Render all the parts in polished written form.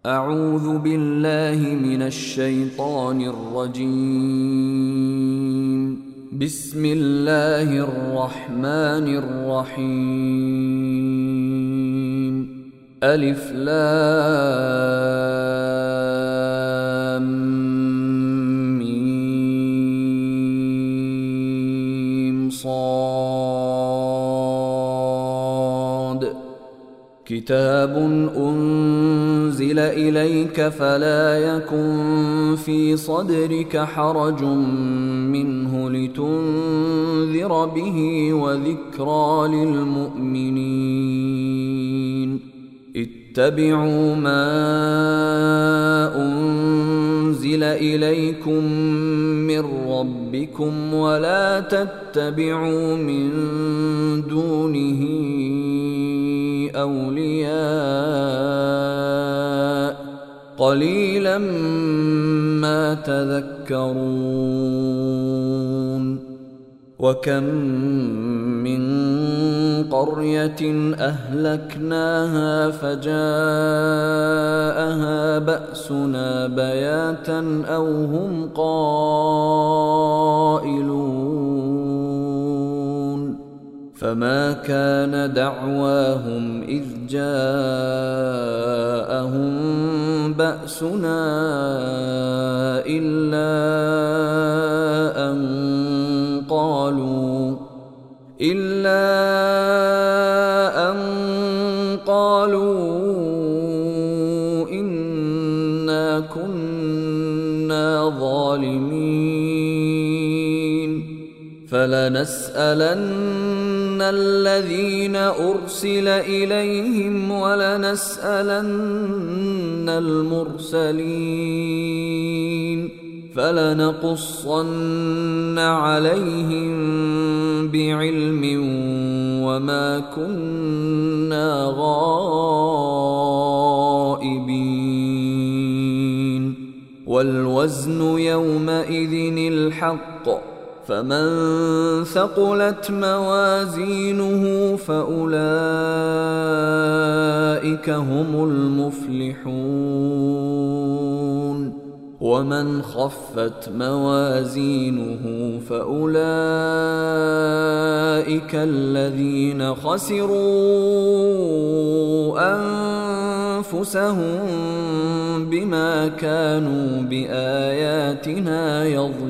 أعوذ بالله من الشيطان الرجيم. بسم الله الرحمن الرحيم. ألف لام ميم صاد. كتاب أنزل إليك فلا يكن في صدرك حرج منه لتنذر به وذكرى للمؤمنين. اتبعوا ما أنزل إليكم من ربكم ولا تتبعوا من دونه أولياء قليلا ما تذكرون. وكم من قرية أهلكناها فجاءها بأسنا بياتا أو هم قائلون. فما كان دعواهم إذ جاءهم بأسنا إلا أن قالوا إنا كنا ظالمين. فلنسألن الذين أرسل إليهم ولنسألن المرسلين. فلنقصن عليهم بعلم وما كنا غائبين. والوزن يومئذ الحق فمن ثقلت موازينه فأولئك هم المفلحون. ومن خفت موازينه فأولئك الذين خسروا أنفسهم بما كانوا بآياتنا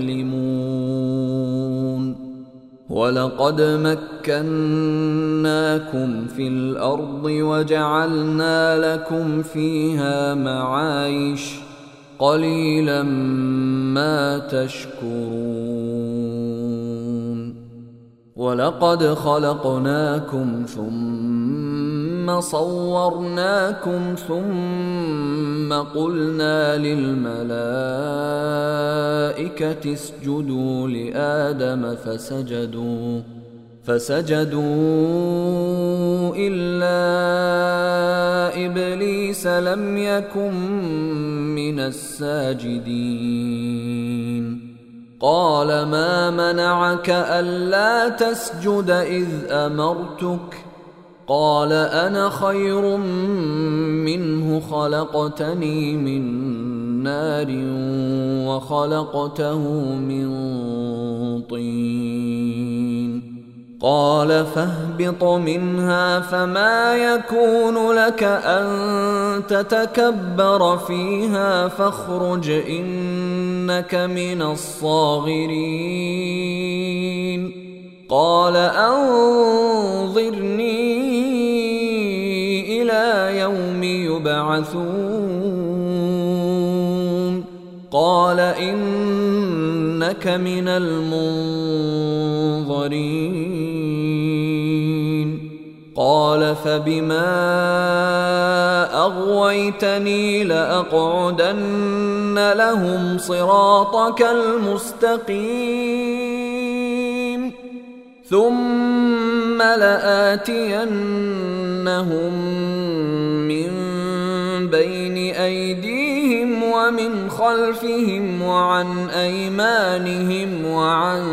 يظلمون. ولقد مكناكم في الأرض وجعلنا لكم فيها معايش قليلا ما تشكرون. ولقد خلقناكم ثم صورناكم ثم قلنا للملائكة اسجدوا لآدم فسجدوا إلا إبليس لم يكن من الساجدين. قال ما منعك ألا تسجد إذ أمرتك؟ قال أنا خير منه خلقتني من نار وخلقته من طين. قال فاهبط منها فما يكون لك أن تتكبر فيها فاخرج إنك من الصاغرين. قال أنظرني إلى يوم يبعثون. قال إنك من المنظرين. قال فبما أغويتني لأقعدن لهم صراطك المستقيم ثم لآتينهم من بين أيديهم ومن خلفهم وعن أيمانهم وعن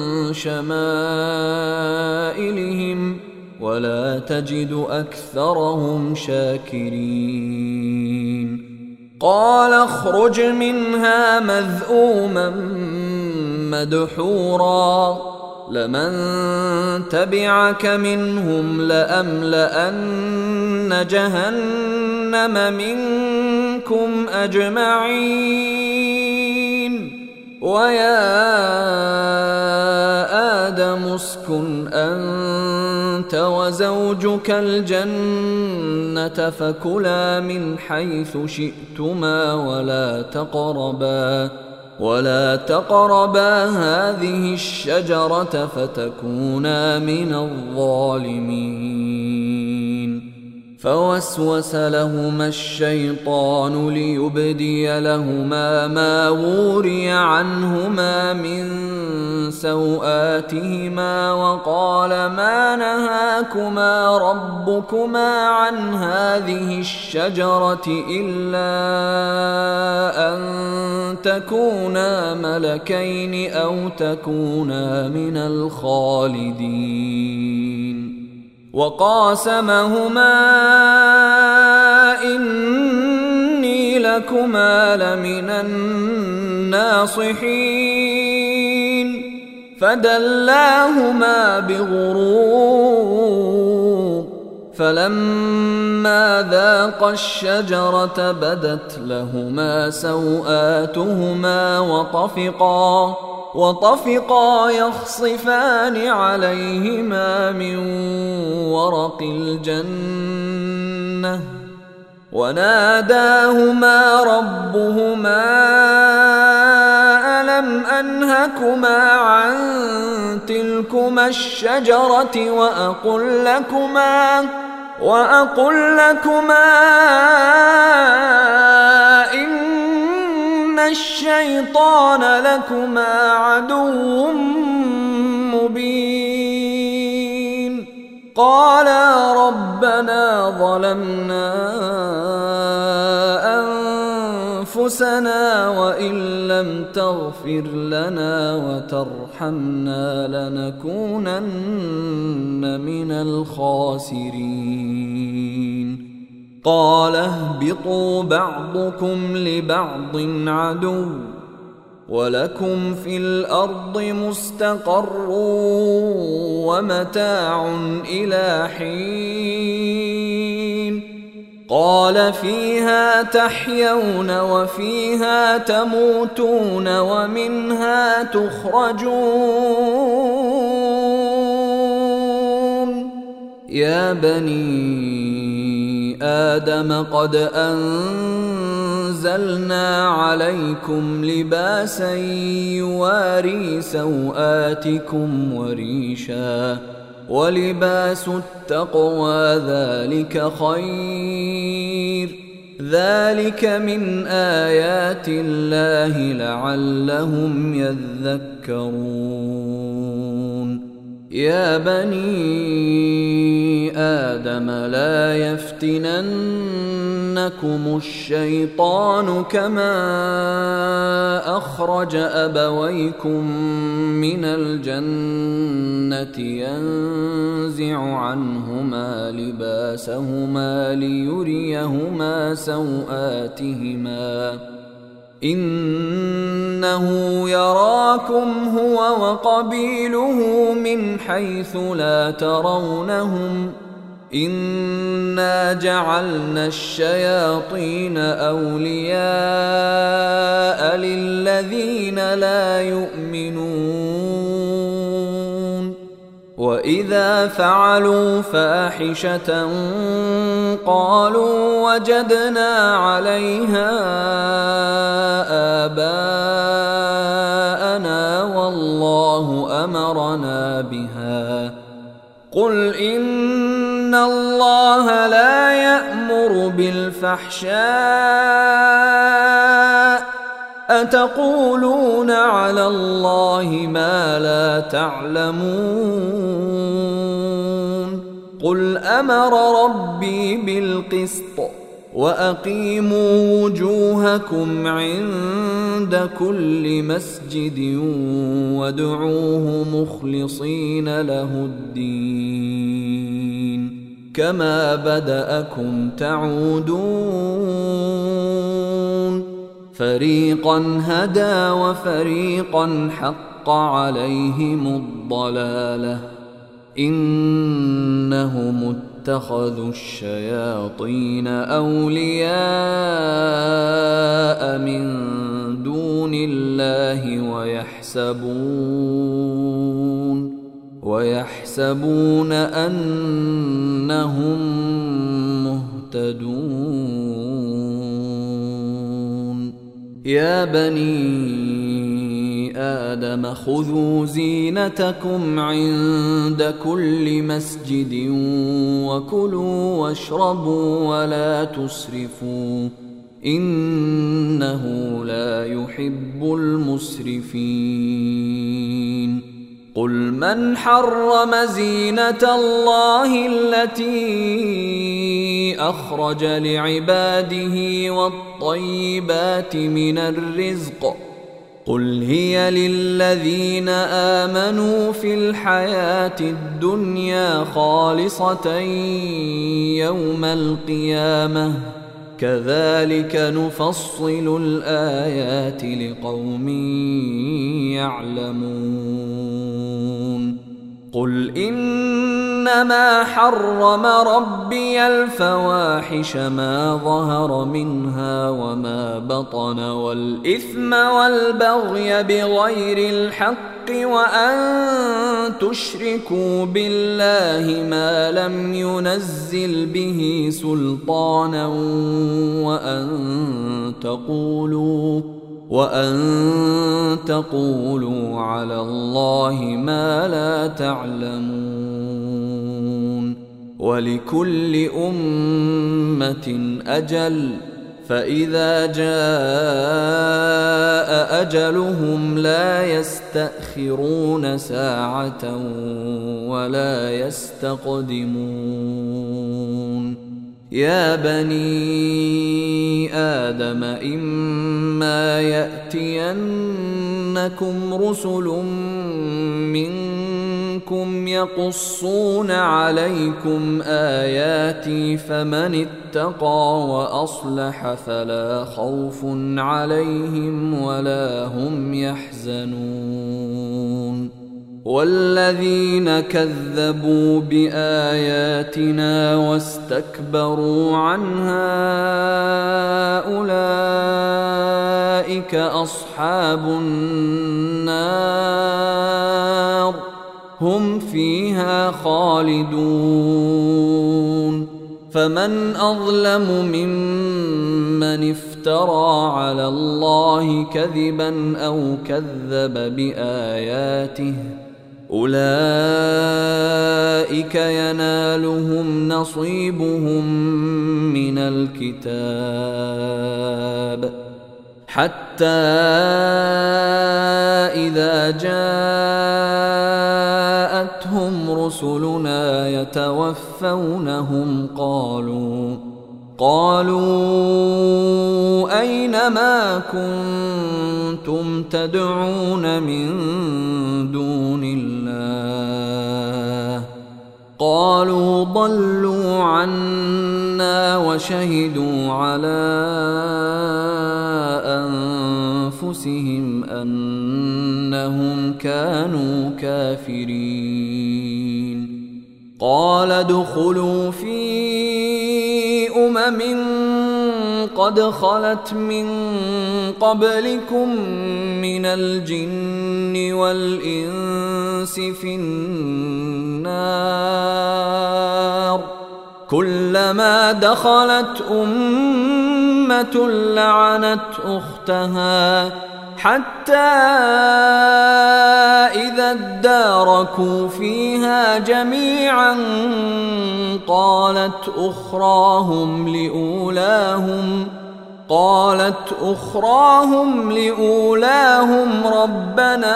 شمائلهم ولا تجد أكثرهم شاكرين. قال اخرج منها مذءوما مدحورا لمن تبعك منهم لأملأن جهنم منكم أجمعين ويا آدم اسكن أنت وزوجك الجنة فكلا من حيث شئتما ولا تقربا هذه الشجرة فتكونا من الظالمين فوسوس لهما الشيطان ليبدي لهما ما وري عنهما من سوآتهما وقال ما نهاكما ربكما عن هذه الشجرة إلا أن تكونا ملكين أو تكونا من الخالدين وقاسمهما إني لكما لمن الناصحين فدلاهما بغرور فلما ذاقا الشجرة بدت لهما سوآتهما وطفقا يخصفان عليهما من ورق الجنة وناداهما ربهما ألم أنهكما عن تلكما الشجرة وأقل لكما إن الشيطان لكما عدو مبين قالا ربنا ظلمنا أنفسنا وإن لم تغفر لنا وترحمنا لنكونن من الخاسرين قال اهبطوا بعضكم لبعض عدو ولكم في الأرض مستقر ومتاع إلى حين قال فيها تحيون وفيها تموتون ومنها تخرجون يا بني آدم قد أنزلنا عليكم لباسا يواري سوآتكم وريشا ولباس التقوى ذلك خير ذلك من آيات الله لعلهم يذكرون يا بني آدم لا يفتننكم الشيطان كما أخرج أبويكم من الجنة ينزع عنهما لباسهما ليريهما سوآتهما إنه يراكم هو وقبيله من حيث لا ترونهم إنا جعلنا الشياطين أولياء للذين لا يؤمنون وإذا فعلوا فاحشة قالوا وجدنا عليها آباءنا والله أمرنا بها قل إن الله لا يأمر بالفحشاء أتقولون على الله ما لا تعلمون قل أمر ربي بالقسط وأقيموا وجوهكم عند كل مسجد وادعوه مخلصين له الدين كما بدأكم تعودون فريقا هدى وفريقا حق عليهم الضلالة إنهم اتخذوا الشياطين أولياء من دون الله ويحسبون أنهم مهتدون يا بني آدم خذوا زينتكم عند كل مسجد وكلوا واشربوا ولا تسرفوا إنه لا يحب المسرفين قل من حرم زينة الله التي أخرج لعباده والطيبات من الرزق قل هي للذين آمنوا في الحياة الدنيا خالصة يوم القيامة كذلك نفصل الآيات لقوم يعلمون قل إنما حرم ربي الفواحش ما ظهر منها وما بطن والإثم والبغي بغير الحق وأن تشركوا بالله ما لم ينزل به سلطانا وأن تقولوا على الله ما لا تعلمون ولكل أمة أجل فإذا جاء أجلهم لا يستأخرون ساعة ولا يستقدمون يا بني آدم إما يأتينكم رسل منكم يقصون عليكم آياتي فمن اتقى وأصلح فلا خوف عليهم ولا هم يحزنون والذين كذبوا بآياتنا واستكبروا عنها أولئك أصحاب النار هم فيها خالدون فمن أظلم ممن افترى على الله كذبا أو كذب بآياته أولئك ينالهم نصيبهم من الكتاب حتى إذا جاءتهم رسلنا يتوفونهم قالوا أين ما كنتم تدعون من دون الله قالوا ضلوا عنا وشهدوا على أنفسهم أنهم كانوا كافرين قال ادخلوا في قد خلت من قبلكم من الجن والإنس في النار كلما دخلت أمة لعنت أختها حتى إذا اداركوا فيها جميعا قالت أخراهم لأولاهم ربنا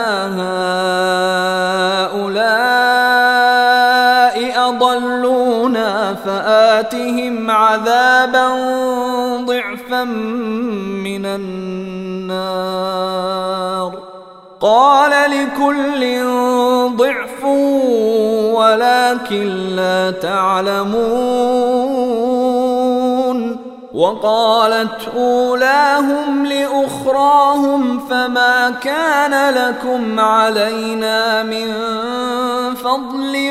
هؤلاء أضلونا فآتهم عذابا ضعفا من النار قال لكل ضعف ولكن لا تعلمون وقالت أولاهم لأخراهم فما كان لكم علينا من فضل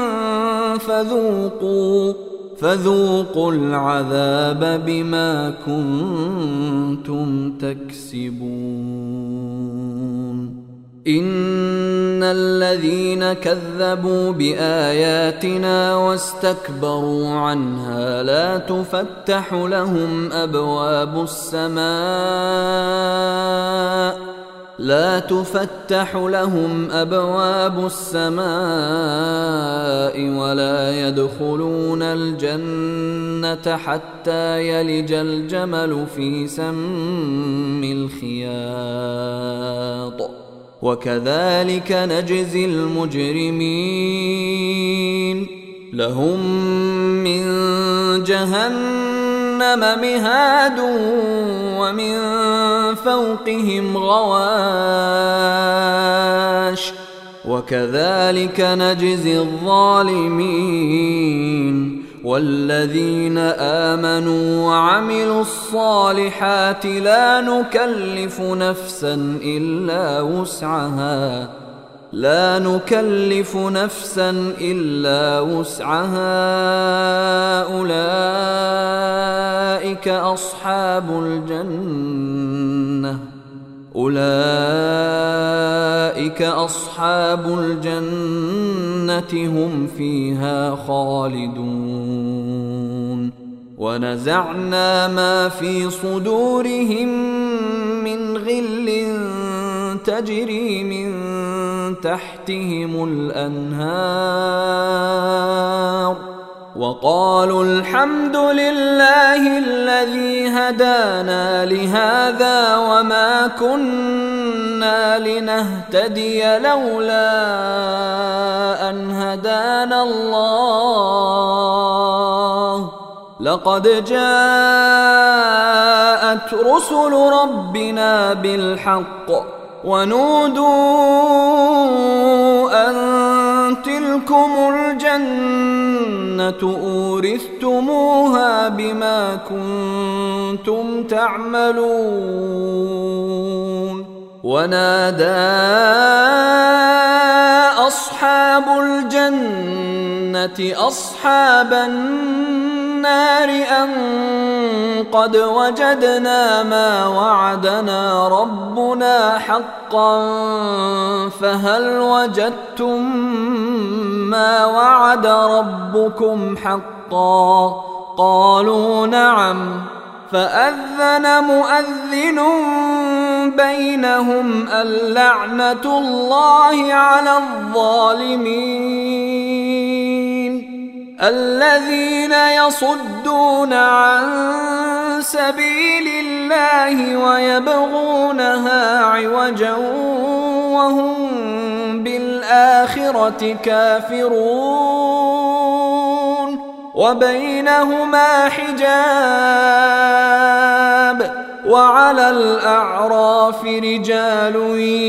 فذوقوا العذاب بما كنتم تكسبون إن الذين كذبوا بآياتنا واستكبروا عنها لا تفتح لهم أبواب السماء ولا يدخلون الجنة حتى يلج الجمل في سم الخياط وكذلك نجزي المجرمين لهم من جهنم مهاد ومن فوقهم غواش وكذلك نجزي الظالمين والذين آمنوا وعملوا الصالحات لا نكلف نفسا إلا وسعها أولئك أصحاب الجنة هم فيها خالدون ونزعنا ما في صدورهم من غل تجري من تحتهم الأنهار وقالوا الحمد لله الذي هدانا لهذا وما كنا لنهتدي لولا أن هدانا الله لقد جاءت رسل ربنا بالحق ونودوا أن تلكم الجنة أورثتموها بما كنتم تعملون ونادى أصحاب الجنة أصحاب النار أن قد وجدنا ما وعدنا ربنا حقا فهل وجدتم ما وعد ربكم حقا قالوا نعم فأذن مؤذن بينهم اللعنة الله على الظالمين الذين يصدون عن سبيل الله ويبغونها عوجا وهم بالآخرة كافرون وبينهما حجاب وعلى الأعراف رجال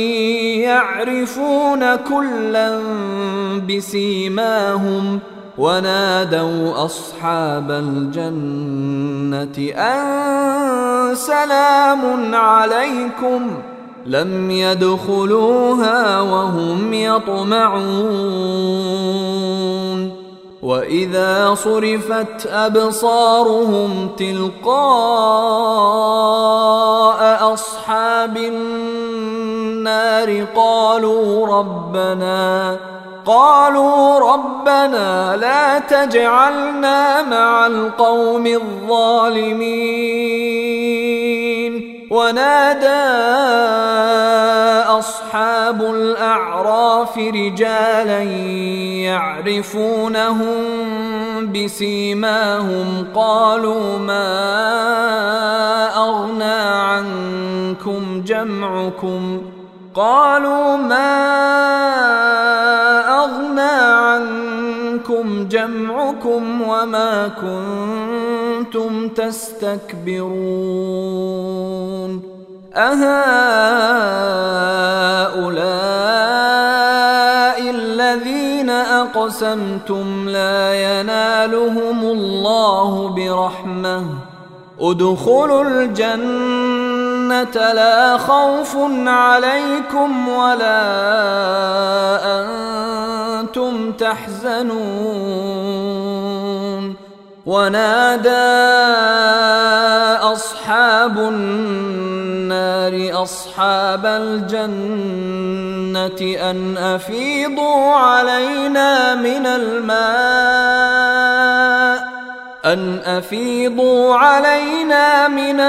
يعرفون كلا بسيماهم ونادوا أصحاب الجنة أن سلام عليكم لم يدخلوها وهم يطمعون وإذا صرفت أبصارهم تلقاء أصحاب النار قالوا ربنا لا تجعلنا مع القوم الظالمين ونادى أصحاب الأعراف رجالا يعرفونهم بسيماهم قالوا ما أغنى عنكم جمعكم وما كنتم تستكبرون أهؤلاء الذين أقسمتم لا ينالهم الله برحمة ادخلوا الجنة لا خوف عليكم ولا أنتم تحزنون ونادى أصحاب النار أصحاب الجنة أن أفيضوا علينا من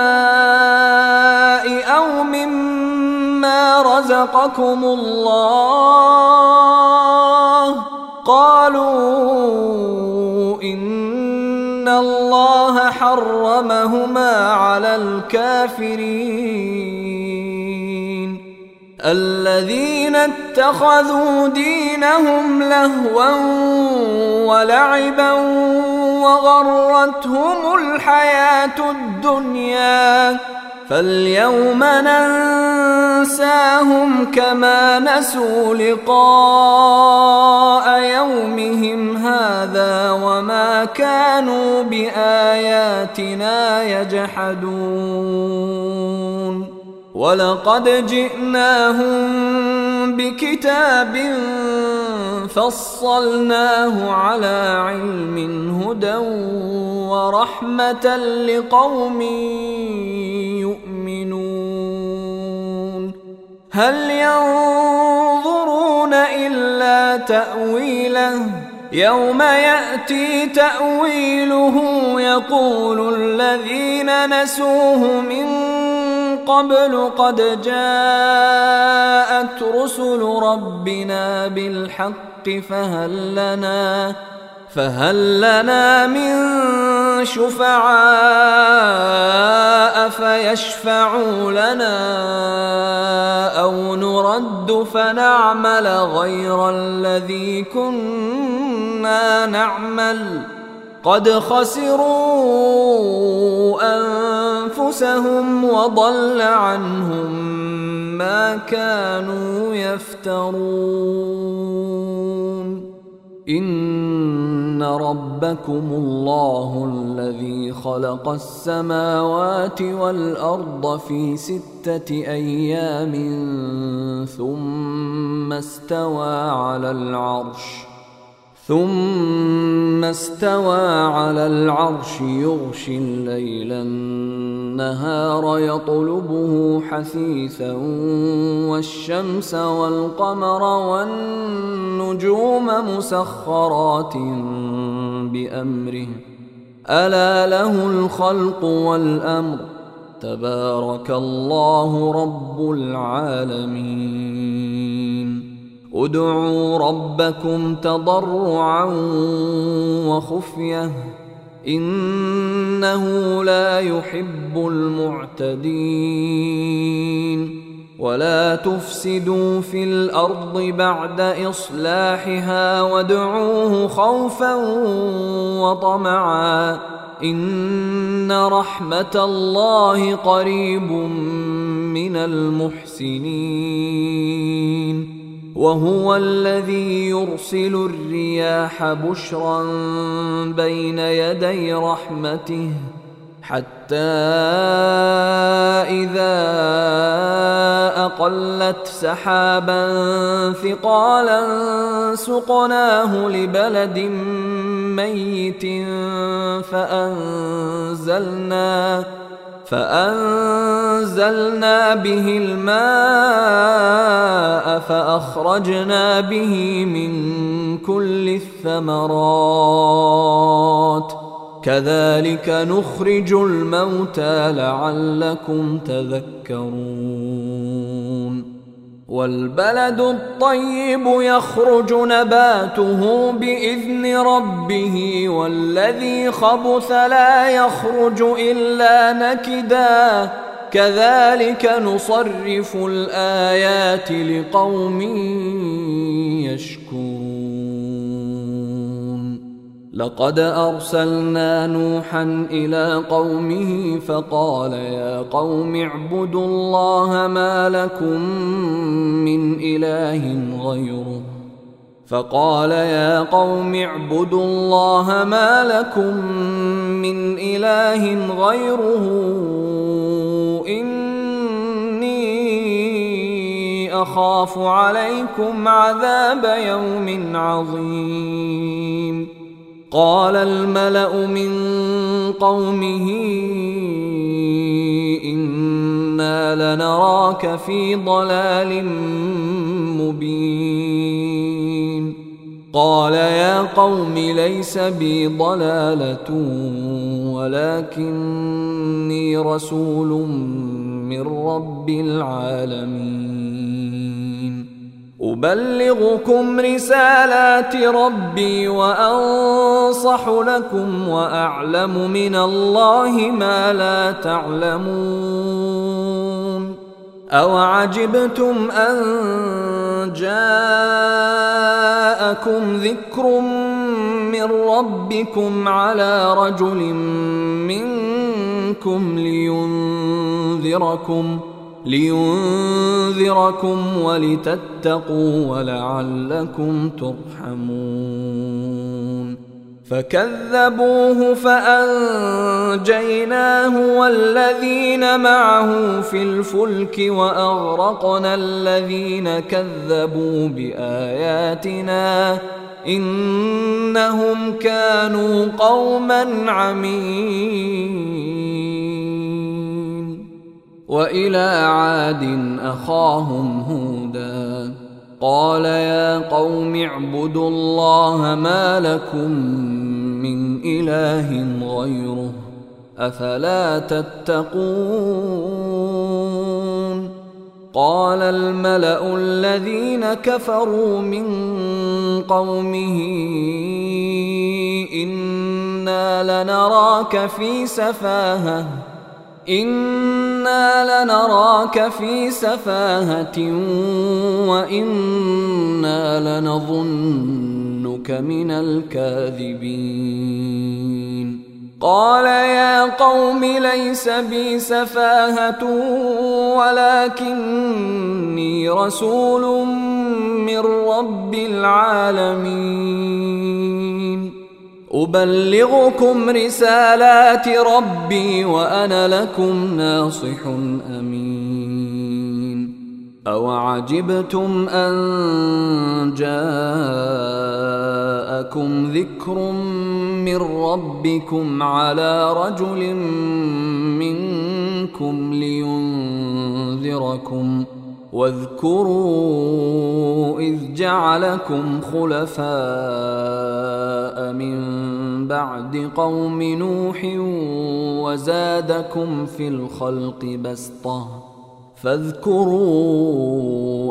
الماء أو مما رزقكم الله قالوا إن الله حرمهما على الكافرين الذين اتخذوا دينهم لهوا ولعبا وغرتهم الحياة الدنيا فاليوم ننساهم كما نسوا لقاء يومهم هذا وما كانوا بآياتنا يجحدون ولقد جئناهم بكتاب فصلناه على علم هدى ورحمة لقوم يؤمنون هل ينظرون إلا تأويله يوم يأتي تأويله يقول الذين نسوه من قبل قد جاءت رسل ربنا بالحق فهل لنا من شفعاء فيشفعوا لنا أو نرد فنعمل غير الذي كنا نعمل قد خسروا أنفسهم وضل عنهم ما كانوا يفترون إن ربكم الله الذي خلق السماوات والأرض في 6 أيام ثم استوى على العرش يغشي الليل النهار يطلبه حثيثا والشمس والقمر والنجوم مسخرات بأمره ألا له الخلق والأمر تبارك الله رب العالمين ادعوا ربكم تضرعا وخفية إنه لا يحب المعتدين ولا تفسدوا في الأرض بعد إصلاحها وادعوه خوفا وطمعا إن رحمة الله قريب من المحسنين وهو الذي يرسل الرياح بشرا بين يدي رحمته حتى إذا أقلت سحابا ثقالا سقناه لبلد ميت فأنزلنا به الماء فأخرجنا به من كل الثمرات كذلك نخرج الموتى لعلكم تذكرون والبلد الطيب يخرج نباته بإذن ربه والذي خبث لا يخرج إلا نكدا كذلك نصرف الآيات لقوم يشكرون لقد أرسلنا نوحا إلى قومه فقال يا قوم اعبدوا الله ما لكم من إله غيره من إله غيره إني أخاف عليكم عذاب يوم عظيم. قال الملأ من قومه إنا لنراك في ضلال مبين. قال يا قوم ليس بي ضلالة ولكني رسول من رب العالمين أبلغكم رسالات ربي وأنصح لكم وأعلم من الله ما لا تعلمون. أوعجبتم أن جاءكم ذكر من ربكم على رجل منكم لينذركم ولتتقوا ولعلكم ترحمون. فكذبوه فأنجيناه والذين معه في الفلك وأغرقنا الذين كذبوا بآياتنا إنهم كانوا قوما عمين. وإلى عاد أخاهم هودا قال يا قوم اعبدوا الله ما لكم من إله غيره أفلا تتقون. قال الملأ الذين كفروا من قومه إنا لنراك في سفاهة وإنا لنظنك من الكاذبين. قال يا قوم ليس بي سفاهة ولكني رسول من رب العالمين أبلغكم رسالات ربي وأنا لكم ناصح أمين. أوعجبتم أن جاءكم ذكر من ربكم على رجل منكم لينذركم واذكروا إذ جعلكم خلفاء من بعد قوم نوح وزادكم في الخلق بسطة فاذكروا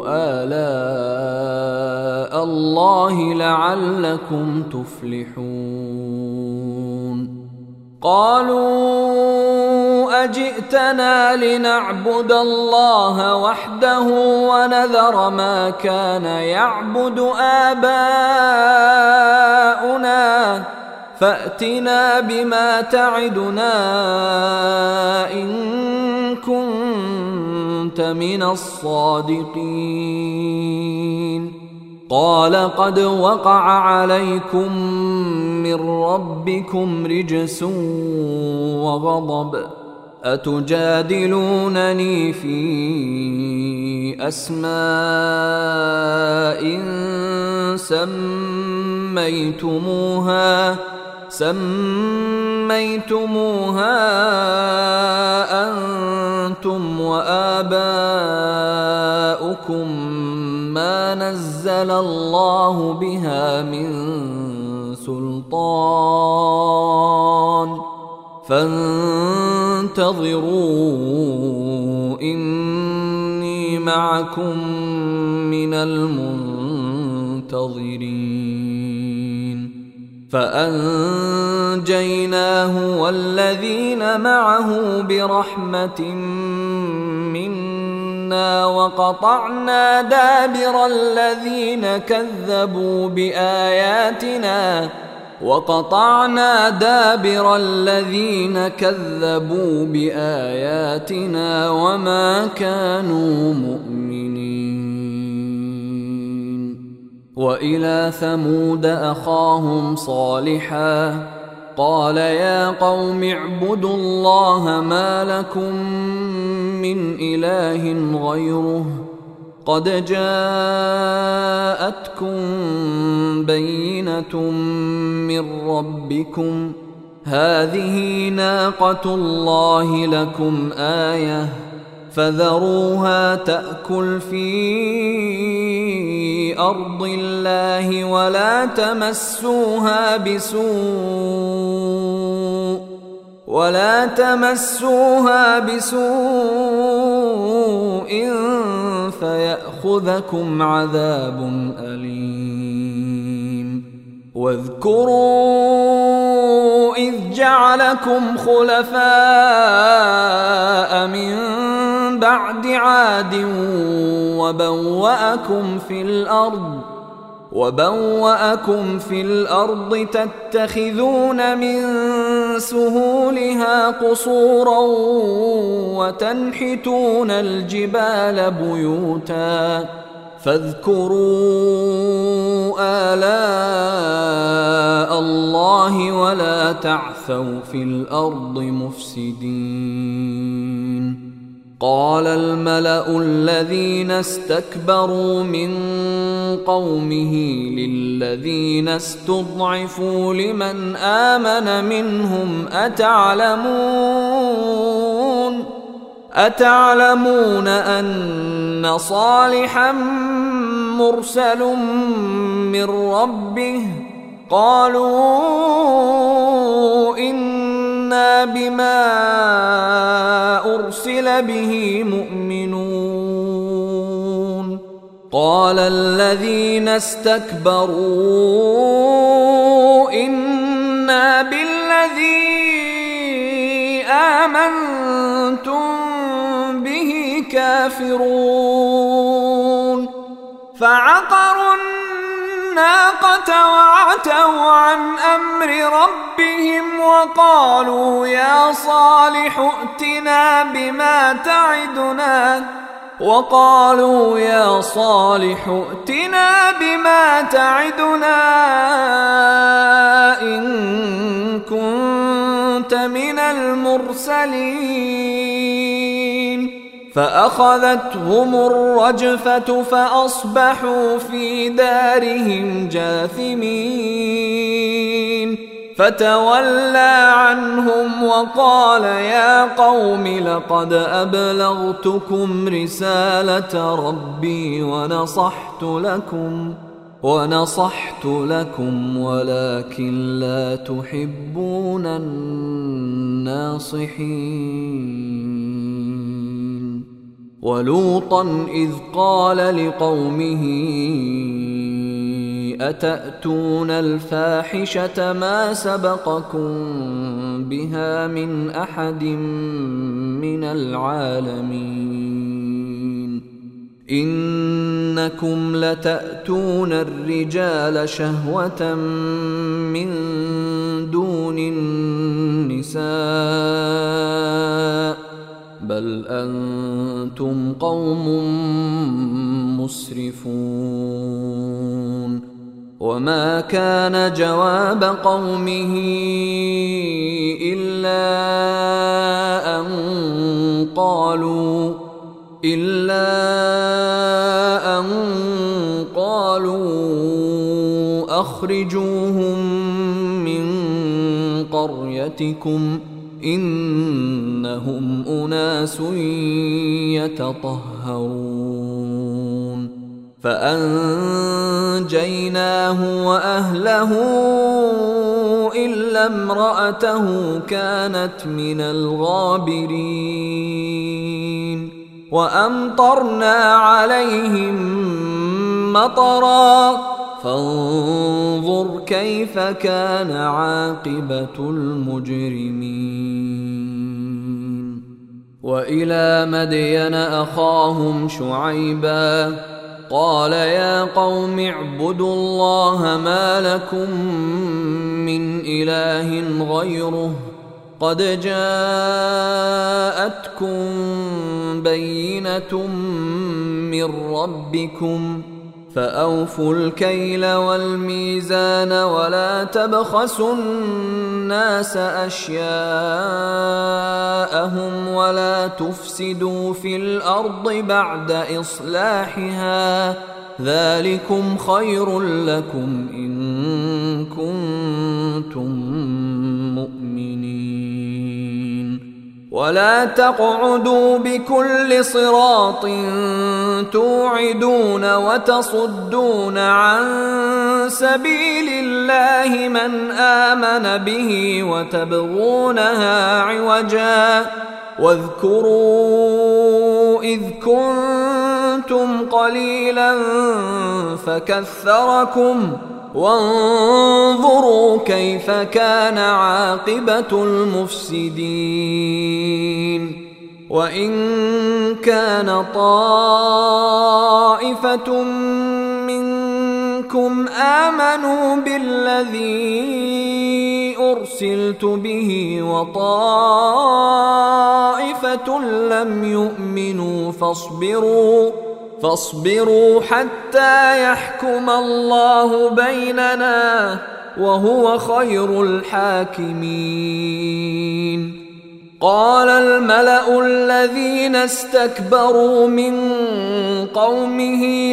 آلاء الله لعلكم تفلحون. قالوا أجئتنا لنعبد الله وحده ونذر ما كان يعبد آباؤنا فأتنا بما تعدنا إن كنت من الصادقين. قال قد وقع عليكم من ربكم رجس وغضب أتجادلونني في أسماء سميتموها أنتم وآباؤكم ما نزل الله بها من سلطان فانتظروا إني معكم من المنتظرين. فأنجيناه والذين معه برحمة منا وقطعنا دابر الذين كذبوا بآياتنا وما كانوا مؤمنين. وإلى ثمود أخاهم صالحا قال يا قوم اعبدوا الله ما لكم من إله غيره قد جاءتكم بينة من ربكم هذه ناقة الله لكم آية فذروها تأكل في أرض الله ولا تمسوها بسوء فيأخذكم عذاب أليم واذكروا إذ جعلكم خلفاء من بعد عاد وبوأكم في الأرض تتخذون من سهولها قصورا وتنحتون الجبال بيوتا فاذكروا آلاء الله ولا تعثوا في الأرض مفسدين. قال الملأ الذين استكبروا من قومه للذين استضعفوا لمن آمن منهم أتعلمون أن صالحا مرسل من ربه قالوا إنا بما أرسل به مؤمنون. قال الذين استكبروا إنا بالذي آمنتم به كافرون فعقروا الناقة وعتوا عن أمر ربهم وقالوا يا صالح ائتنا بما تعدنا إن كنت من المرسلين فأخذتهم الرجفة فأصبحوا في دارهم جاثمين فتولى عنهم وقال يا قوم لقد أبلغتكم رسالة ربي ونصحت لكم ولكن لا تحبون الناصحين. ولوطا إذ قال لقومه أتأتون الفاحشة ما سبقكم بها من أحد من العالمين إنكم لتأتون الرجال شهوة من دون النساء بل أنتم قوم مسرفون. وما كان جواب قومه إلا أن قالوا أخرجوهم من قريتكم إنهم أناس يتطهرون. فأنجيناه وأهله إلا امرأته كانت من الغابرين وأمطرنا عليهم مطرا فانظر كيف كان عاقبة المجرمين. وإلى مدين أخاهم شعيبا قال يا قوم اعبدوا الله ما لكم من إله غيره قد جاءتكم بينة من ربكم فأوفوا الكيل والميزان ولا تبخسوا الناس أشياءهم ولا تفسدوا في الأرض بعد إصلاحها، ذلكم خير لكم إن كنتم مؤمنين. ولا تقعدوا بكل صراط توعدون وتصدون عن سبيل الله من آمن به وتبغونها عوجا، واذكروا إذ كنتم قليلا فكثركم، وانظروا كيف كان عاقبة المفسدين. وإن كان طائفة منكم آمنوا بالذي أرسلت به وطائفة لم يؤمنوا فاصبروا حتى يحكم الله بيننا وهو خير الحاكمين. قال الملأ الذين استكبروا من قومه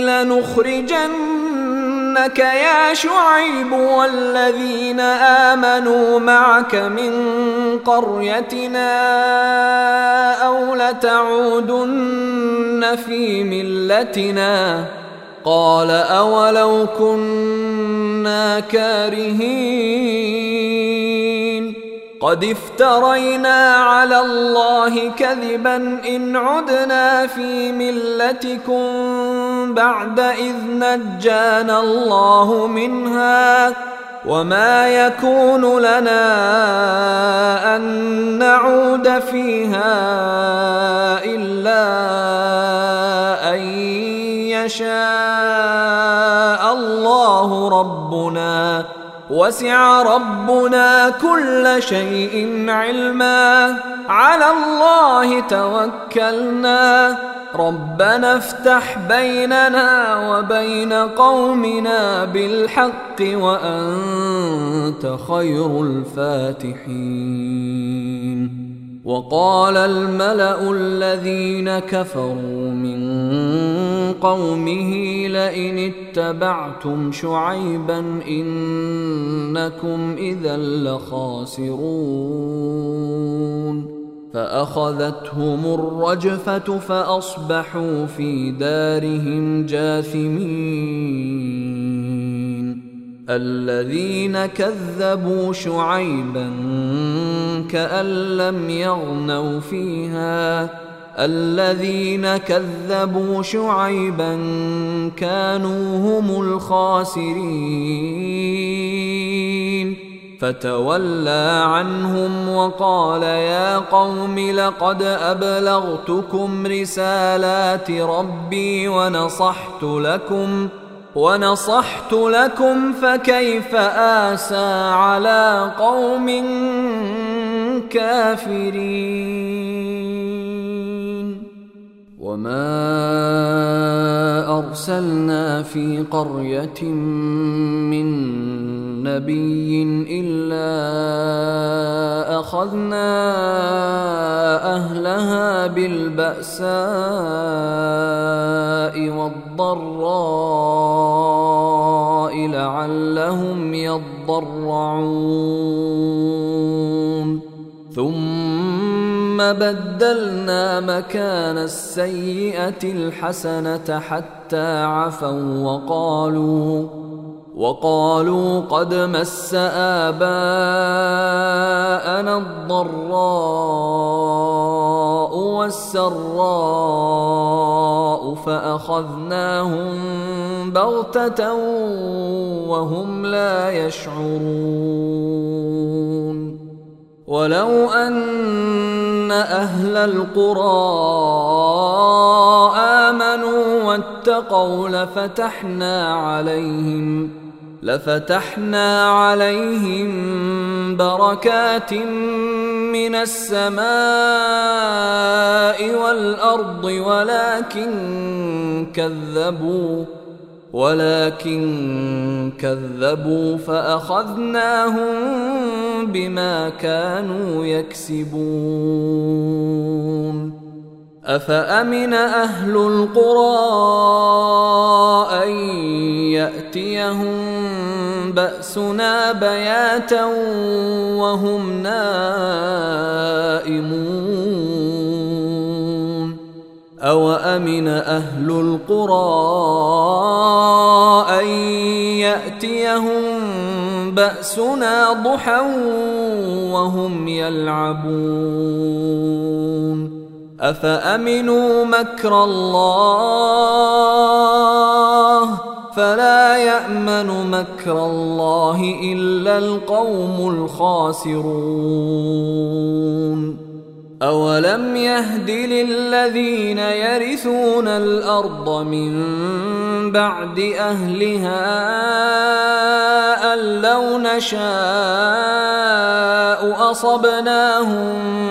لنخرجنك يا شعيب والذين آمنوا معك من قريتنا أو لتعودن في ملتنا. قال أولو كنا كارهين قد افترينا على الله كذبا إن عدنا في ملتكم بعد إذ نجانا الله منها، وما يكون لنا أن نعود فيها إلا أن يشاء الله ربنا، وسع ربنا كل شيء علما، على الله توكلنا، ربنا افتح بيننا وبين قومنا بالحق وأنت خير الفاتحين. وقال الملأ الذين كفروا من قومه لئن اتبعتم شعيبا إنكم إذا لخاسرون. فأخذتهم الرجفة فأصبحوا في دارهم جاثمين. الذين كذبوا شعيبا كأن لم يغنوا فيها، الذين كذبوا شعيبا كانوا هم الخاسرين. فتولى عنهم وقال يا قوم لقد أبلغتكم رسالات ربي ونصحت لكم فكيف آسى على قوم كافرين. وما أرسلنا في قرية من نبي إلا أخذنا أهلها بالبأساء والضراء لعلهم يضرعون. ثم بدلنا مكان السيئة الحسنة حتى عفوا وقالوا قد مس آباءنا الضراء والسراء فأخذناهم بغتة وهم لا يشعرون. ولو أن أهل القرى آمنوا واتقوا لفتحنا عليهم بركات من السماء والأرض ولكن كذبوا فأخذناهم بما كانوا يكسبون أفأمن أهل القرى أن يأتيهم بأسنا بياتا وهم نائمون أوأمن أهل القرى أن يأتيهم بأسنا ضحى وهم يلعبون أفأمنوا مكر الله فلا يأمن مكر الله إلا القوم الخاسرون أولم يهد للذين يرثون الأرض من بعد أهلها أن لو نشاء أصبناهم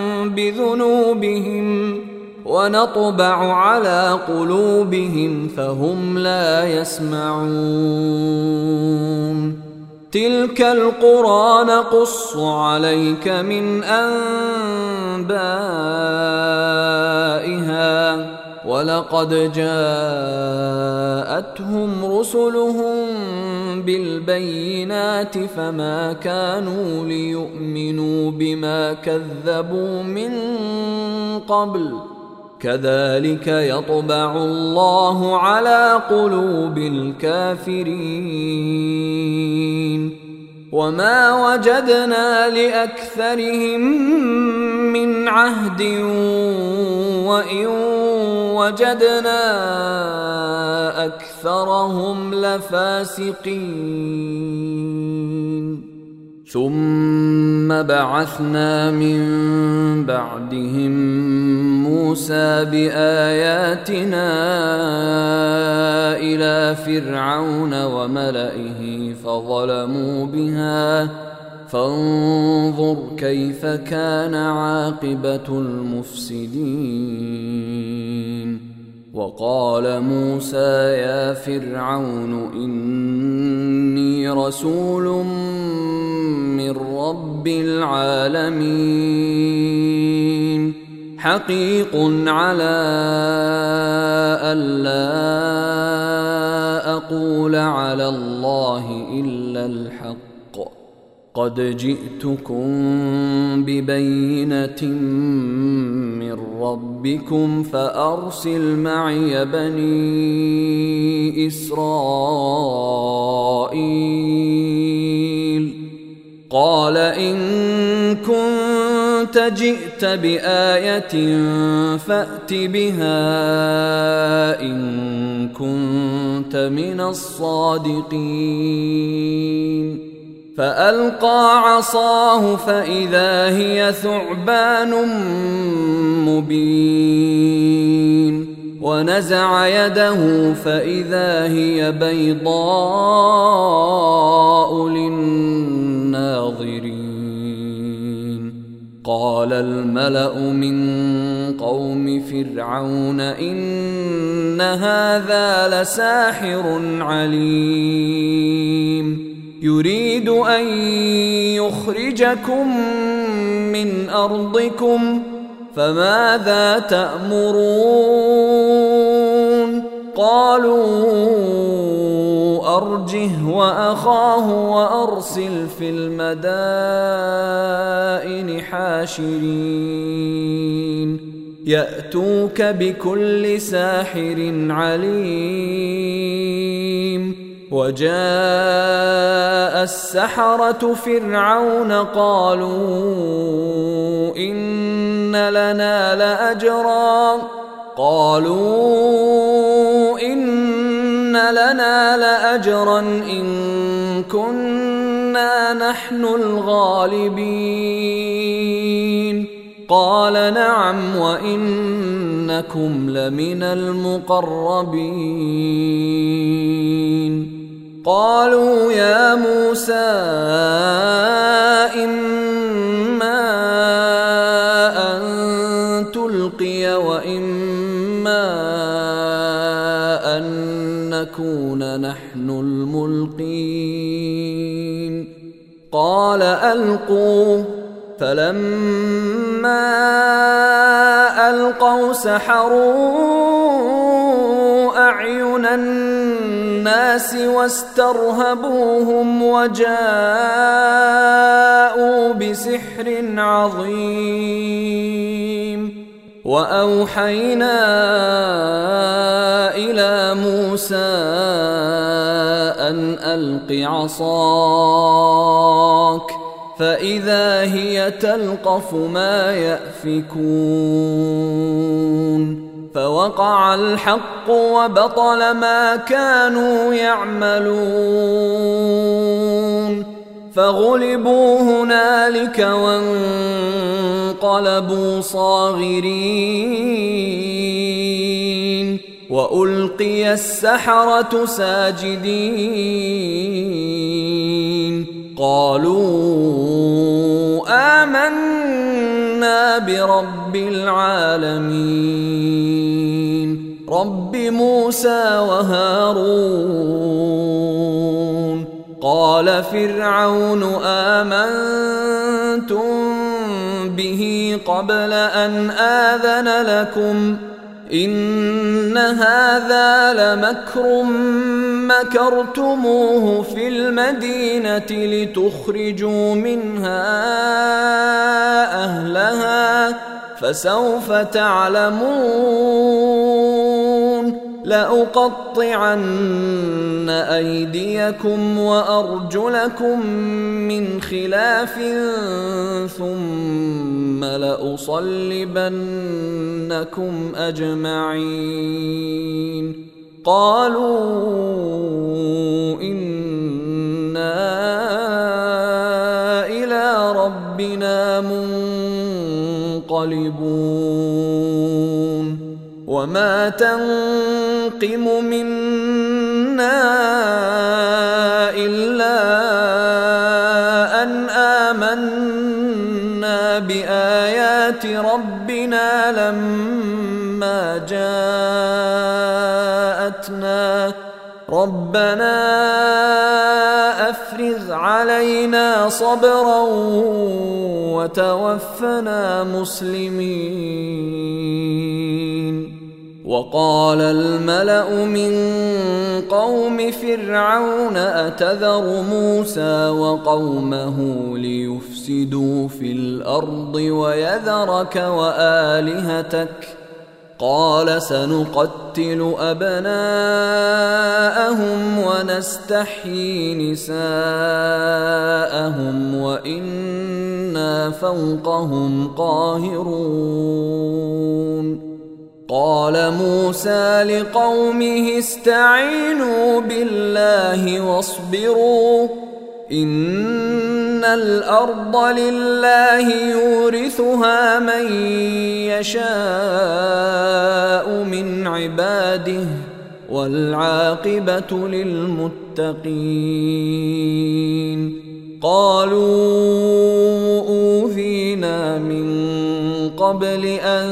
بذنوبهم ونطبع على قلوبهم فهم لا يسمعون تلك القرى نقص عليك من أنبائها ولقد جاءتهم رسلهم بالبينات فما كانوا ليؤمنوا بما كذبوا من قبل كذلك يطبع الله على قلوب الكافرين وما وجدنا لأكثرهم من عهد وإن وجدنا أكثرهم لفاسقين ثم بعثنا من بعدهم موسى بآياتنا إلى فرعون وملئه فظلموا بها فانظر كيف كان عاقبة المفسدين وقال موسى يا فرعون إني رسول من رب العالمين حقيق على ألا أقول على الله إلا الحق قد جئتكم ببينة من ربكم فأرسل معي بني إسرائيل قال إن كنت جئت بآية فأت بها إن كنت من الصادقين فألقى عصاه فإذا هي ثعبان مبين ونزع يده فإذا هي بيضاء للناظرين قال الملأ من قوم فرعون إن هذا لساحر عليم يريد أن يخرجكم من أرضكم فماذا تأمرون قالوا أرجه وأخاه وأرسل في المدائن حاشرين يأتوك بكل ساحر عليم وجاء السحرة فرعون قالوا إن لنا لأجرا إن كنا نحن الغالبين قال نعم وإنكم لمن المقربين قالوا يا موسى إما أن تلقي وإما أن نكون نحن الملقين قال ألقوا فلما ألقوا سحروا أعين الناس واسترهبوهم وجاءوا بسحر عظيم وأوحينا إلى موسى أن ألق عصاك فإذا هي تلقف ما يأفكون فوقع الحق وبطل ما كانوا يعملون فغلبوا هنالك وانقلبوا صاغرين وألقي السحرة ساجدين قالوا آمنا برب العالمين رب موسى وهارون قال فرعون آمنتم به قبل أن آذن لكم إن هذا لمكر مكرتموه في المدينة لتخرجوا منها أهلها فسوف تعلمون لأقطعن أيديكم وأرجلكم من خلاف ثم لأصلبنكم أجمعين قالوا إنا إلى ربنا منقلبون وما تنقم منا إلا أن آمنا بآيات ربنا لما جاءتنا ربنا أفرغ علينا صبرا وتوفنا مسلمين وقال الملأ من قوم فرعون أتذر موسى وقومه ليفسدوا في الأرض ويذرك وآلهتك قال سنقتل أبناءهم ونستحيي نساءهم وإنا فوقهم قاهرون قال موسى لقومه استعينوا بالله واصبروا إن الأرض لله يورثها من يشاء من عباده والعاقبة للمتقين قالوا أوذينا من قبل أن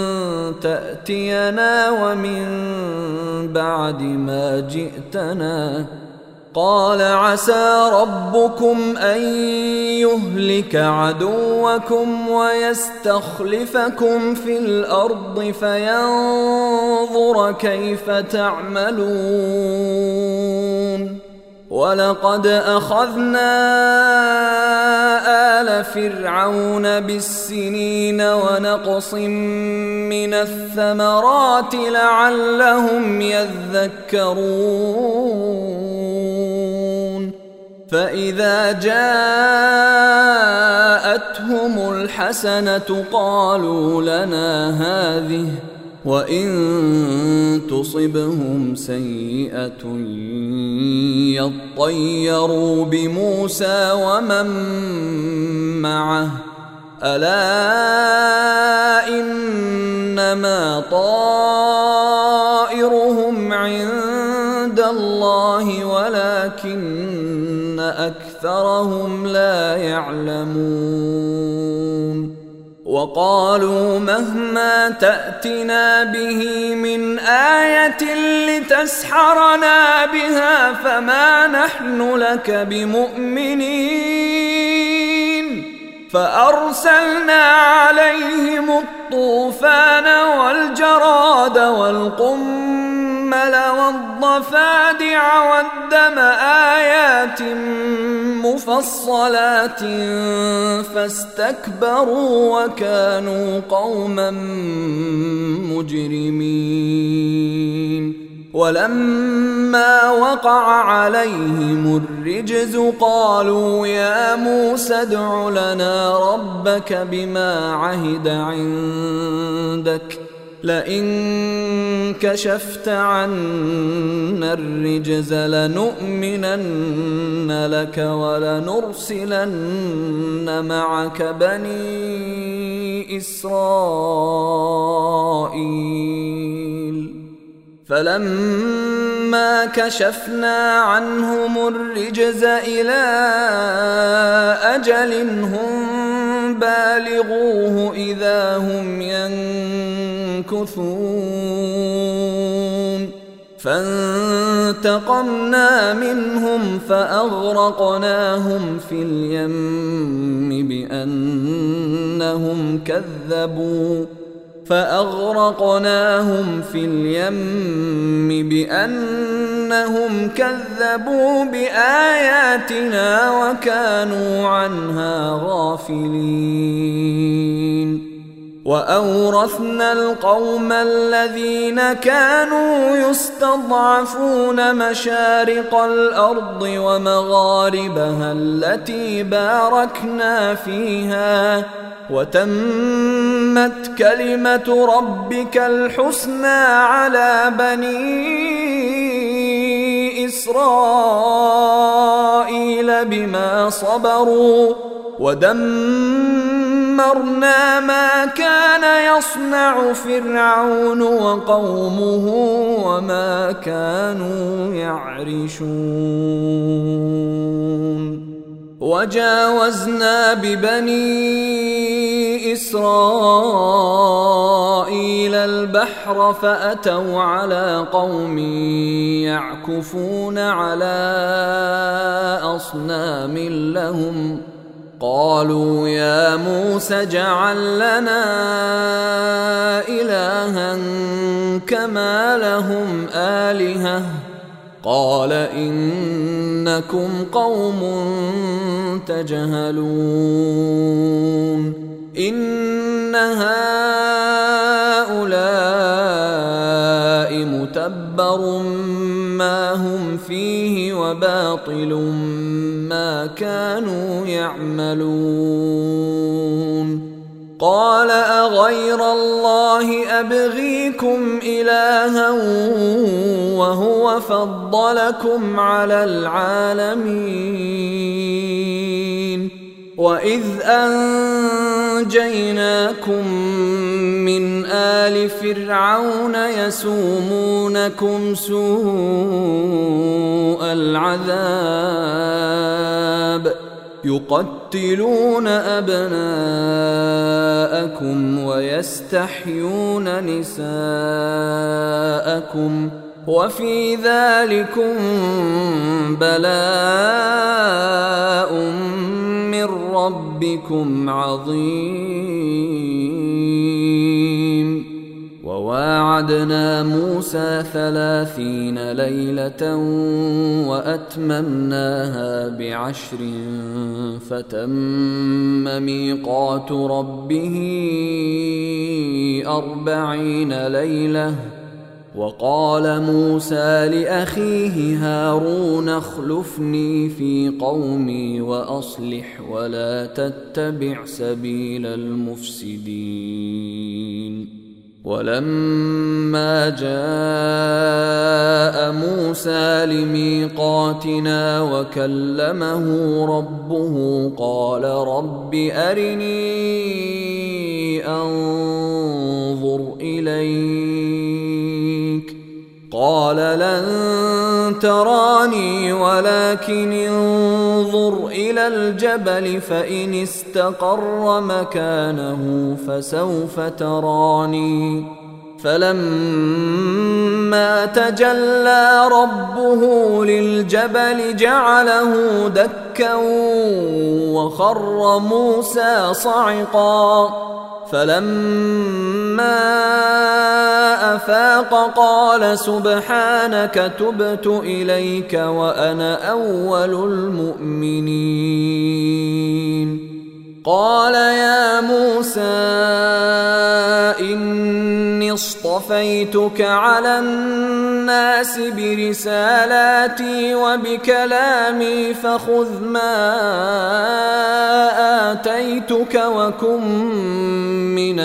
تأتينا ومن بعد ما جئتنا قال عسى ربكم أن يهلك عدوكم ويستخلفكم في الأرض فينظر كيف تعملون ولقد أخذنا آل فرعون بالسنين ونقص من الثمرات لعلهم يذكرون فإذا جاءتهم الحسنة قالوا لنا هذه وإن تصبهم سيئة يطيروا بموسى ومن معه ألا إنما طائرهم عند الله ولكن أكثرهم لا يعلمون وقالوا مهما تأتنا به من آية لتسحرنا بها فما نحن لك بمؤمنين فأرسلنا عليهم الطوفان والجراد والقمل والضفادع والدم آيات مفصلات فاستكبروا وكانوا قوما مجرمين ولما وقع عليهم الرجز قالوا يا موسى ادع لنا ربك بما عهد عندك لئن كشفت عنا الرجز لنؤمنن لك ولنرسلن معك بني إسرائيل فلما كشفنا عنهم الرجز إلى أجل هم بالغوه إذا هم ينكثون فانتقمنا منهم فأغرقناهم في اليم بأنهم كذبوا بآياتنا وكانوا عنها غافلين وأورثنا القوم الذين كانوا يستضعفون مشارق الأرض ومغاربها التي باركنا فيها وتمت كلمة ربك الحسنى على بني إسرائيل بما صبروا ودمرنا ما كان يصنع فرعون وقومه وما كانوا يعرشون وجاوزنا ببني إسرائيل البحر فأتوا على قوم يعكفون على أصنام لهم قالوا يا موسى اجعل لنا إلها كما لهم آلهة قال إنكم قوم تجهلون إن هؤلاء متبر ما هم فيه وباطل ما كانوا يعملون قال أغير الله أبغيكم إلها وهو فضلكم على العالمين وإذ أنجيناكم من آل فرعون يسومونكم سوء العذاب يقتلون أبناءكم ويستحيون نساءكم وفي ذلكم بلاء من ربكم عظيم وواعدنا موسى 30 ليلة وأتممناها ب10 فتم ميقات ربه 40 ليلة وقال موسى لأخيه هارون اخلفني في قومي وأصلح ولا تتبع سبيل المفسدين ولما جاء موسى لميقاتنا وكلمه ربه قال رب أرني أنظر إليك قال لن تراني ولكن انظر إلى الجبل فإن استقر مكانه فسوف تراني فلما تجلى ربه للجبل جعله دكا وخر موسى صعقا فلما أفاق قال سبحانك تبت إليك وأنا أول المؤمنين قال يا موسى إني اصطفيتك على الناس برسالاتي وبكلامي فخذ ما آتيتك وكن من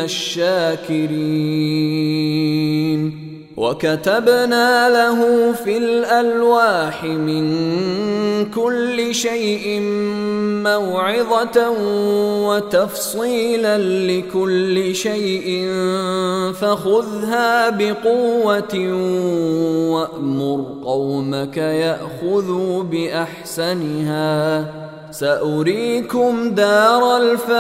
الشاكرين وكتبنا له في الألواح من كل شيء موعظة وتفصيلا لكل شيء فخذها بقوة وأمر قومك يأخذوا بأحسنها سأريكم دار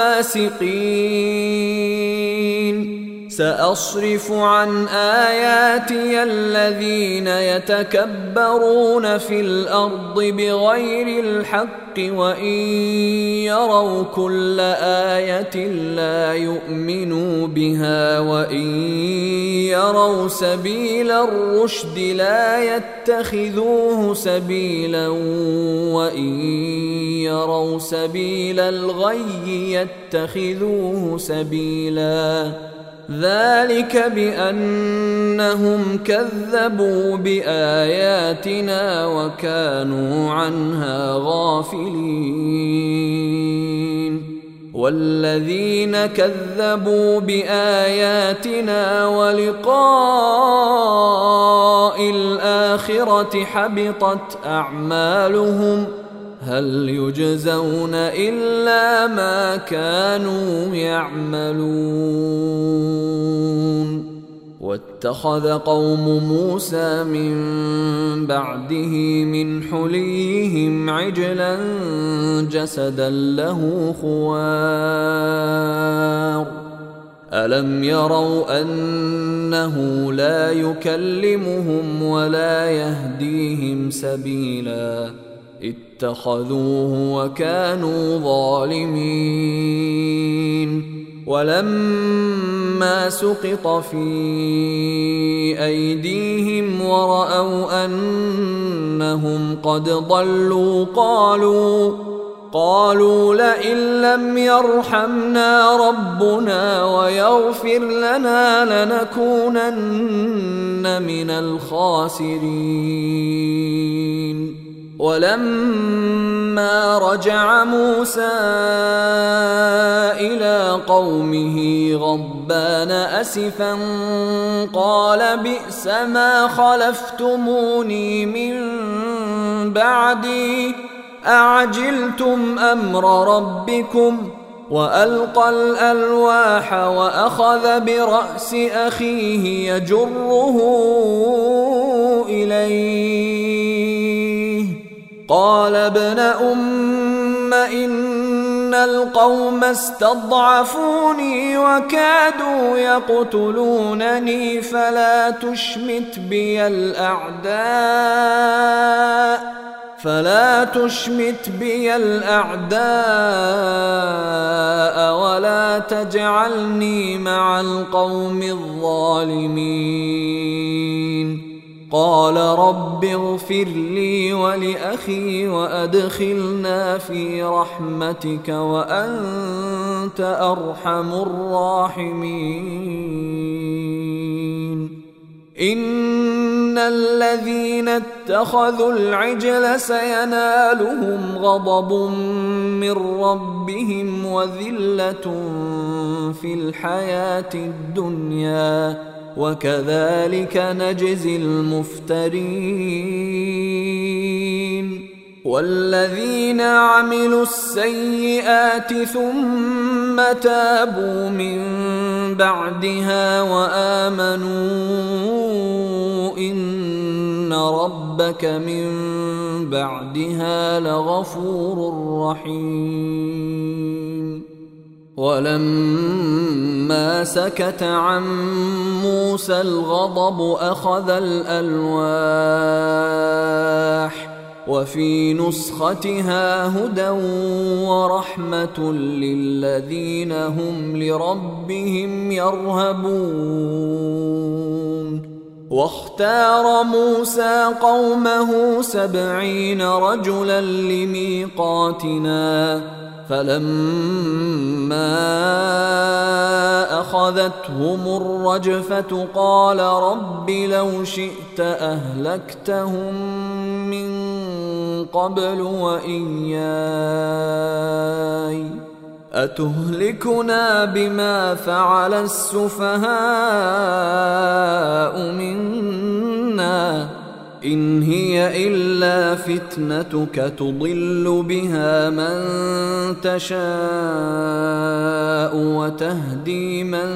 الفاسقين سأصرف عن آياتي الذين يتكبرون في الأرض بغير الحق وإن يروا كل آية لا يؤمنوا بها وإن يروا سبيل الرشد لا يتخذوه سبيلا وإن يروا سبيل الغي يتخذوه سبيلا ذلك بأنهم كذبوا بآياتنا وكانوا عنها غافلين والذين كذبوا بآياتنا ولقاء الآخرة حبطت أعمالهم هل يجزون إلا ما كانوا يعملون واتخذ قوم موسى من بعده من حليهم عجلا جسدا له خوار ألم يروا أنه لا يكلمهم ولا يهديهم سبيلا اتخذوه وكانوا ظالمين ولما سقط في أيديهم ورأوا أنهم قد ضلوا قالوا لئن لم يرحمنا ربنا ويغفر لنا لنكونن من الخاسرين ولما رجع موسى إلى قومه غضبان أسفا قال بئس ما خلفتموني من بعدي أعجلتم أمر ربكم وألقى الألواح وأخذ برأس أخيه يجره إليه قال ابن أم إن القوم استضعفوني وكادوا يقتلونني فلا تشمت بي الأعداء ولا تجعلني مع القوم الظالمين قال رب اغفر لي ولأخي وأدخلنا في رحمتك وأنت أرحم الراحمين إن الذين اتخذوا العجل سينالهم غضب من ربهم وذلة في الحياة الدنيا وكذلك نجزي المفترين والذين عملوا السيئات ثم تابوا من بعدها وآمنوا إن ربك من بعدها لغفور رحيم. ولما سكت عن موسى الغضب أخذ الألواح وفي نسختها هدى ورحمة للذين هم لربهم يرهبون. واختار موسى قومه 70 رجلا لميقاتنا، فلما أخذتهم الرجفة قال رب لو شئت أهلكتهم من قبل وإياي أتهلكنا بما فعل السفهاء منا إن هي إلا فتنتك تضل بها من تشاء وتهدي من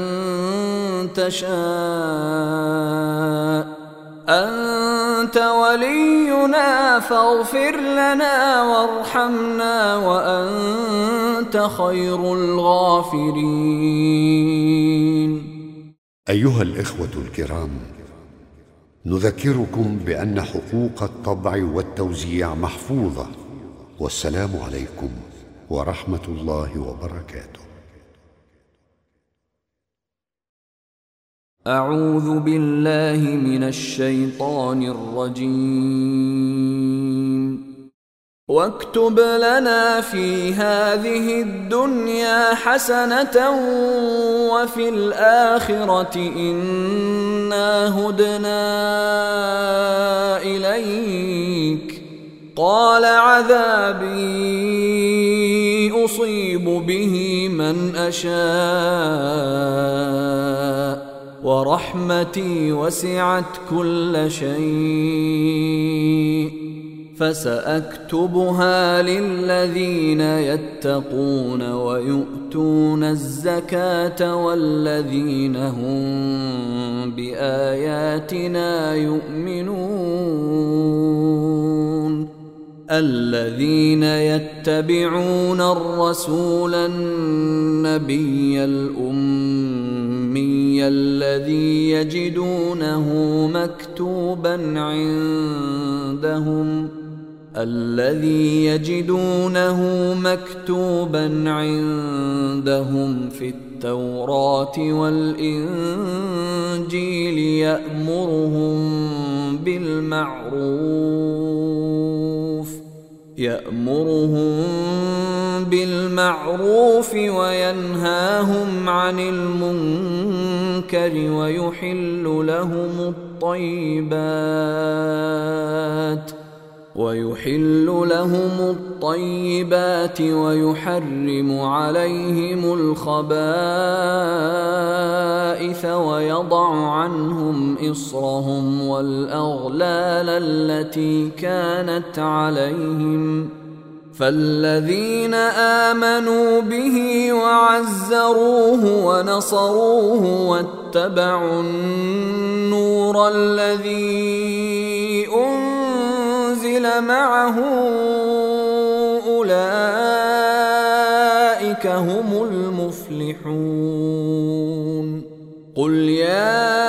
تشاء أنت ولينا فاغفر لنا وارحمنا وأنت خير الغافرين. أيها الإخوة الكرام، نذكركم بأن حقوق الطبع والتوزيع محفوظة، والسلام عليكم ورحمة الله وبركاته. أعوذ بالله من الشيطان الرجيم. واكتب لنا في هذه الدنيا حسنة وفي الآخرة إنا هدنا إليك قال عذابي أصيب به من أشاء ورحمتي وسعت كل شيء فسأكتبها للذين يتقون ويؤتون الزكاة والذين هم بآياتنا يؤمنون. الذين يتبعون الرسول النبي الأمي الذي يجدونه مكتوبا عندهم في التوراة والإنجيل يأمرهم بالمعروف وينهاهم عن المنكر ويحل لهم الطيبات ويحرم عليهم الخبائث ويضع عنهم إصرهم والأغلال التي كانت عليهم. فالذين آمنوا به وعزروه ونصروه واتبعوا النور الذي أنزل معه أولئك هم المفلحون. قل يا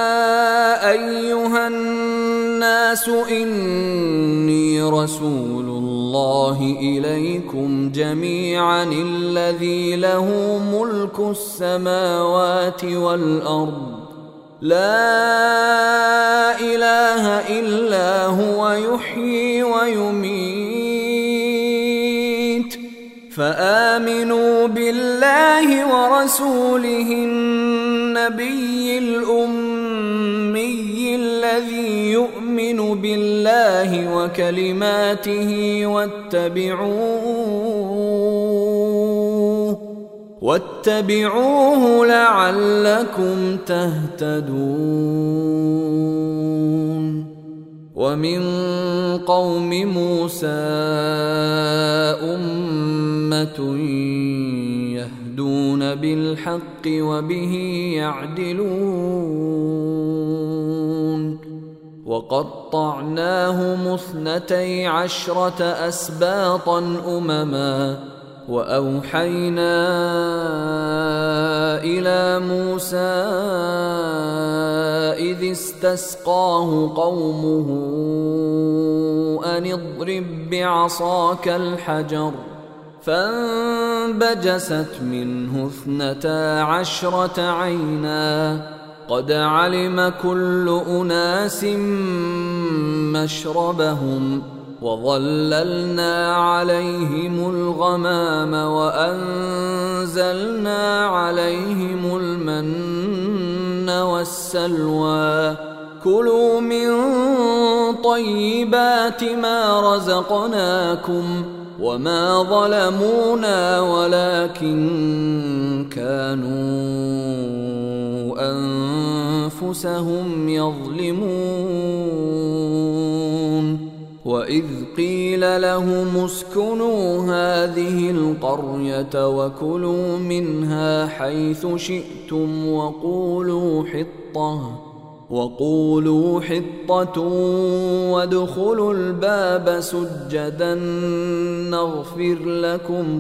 أيها الناس إني رسول الله إليكم جميعا الذي له ملك السماوات والأرض لا إله إلا هو يحيي ويميت فآمنوا بالله ورسوله النبي الأمي الذي يؤمن بالله وكلماته واتبعوه لعلكم تهتدون. ومن قوم موسى أمة يهدون بالحق وبه يعدلون. وقطعناهم 12 أسباطا أمما وأوحينا إلى موسى إذ استسقاه قومه أن اضرب بعصاك الحجر فانبجست منه 12 عينا قد علم كل أناس مشربهم وظللنا عليهم الغمام وأنزلنا عليهم المن والسلوى كلوا من طيبات ما رزقناكم وما ظلمونا ولكن كانوا أنفسهم يظلمون وإذ قيل لهم اسكنوا هذه القرية وكلوا منها حيث شئتم وقولوا حطة وادخلوا الباب سجدا نغفر لكم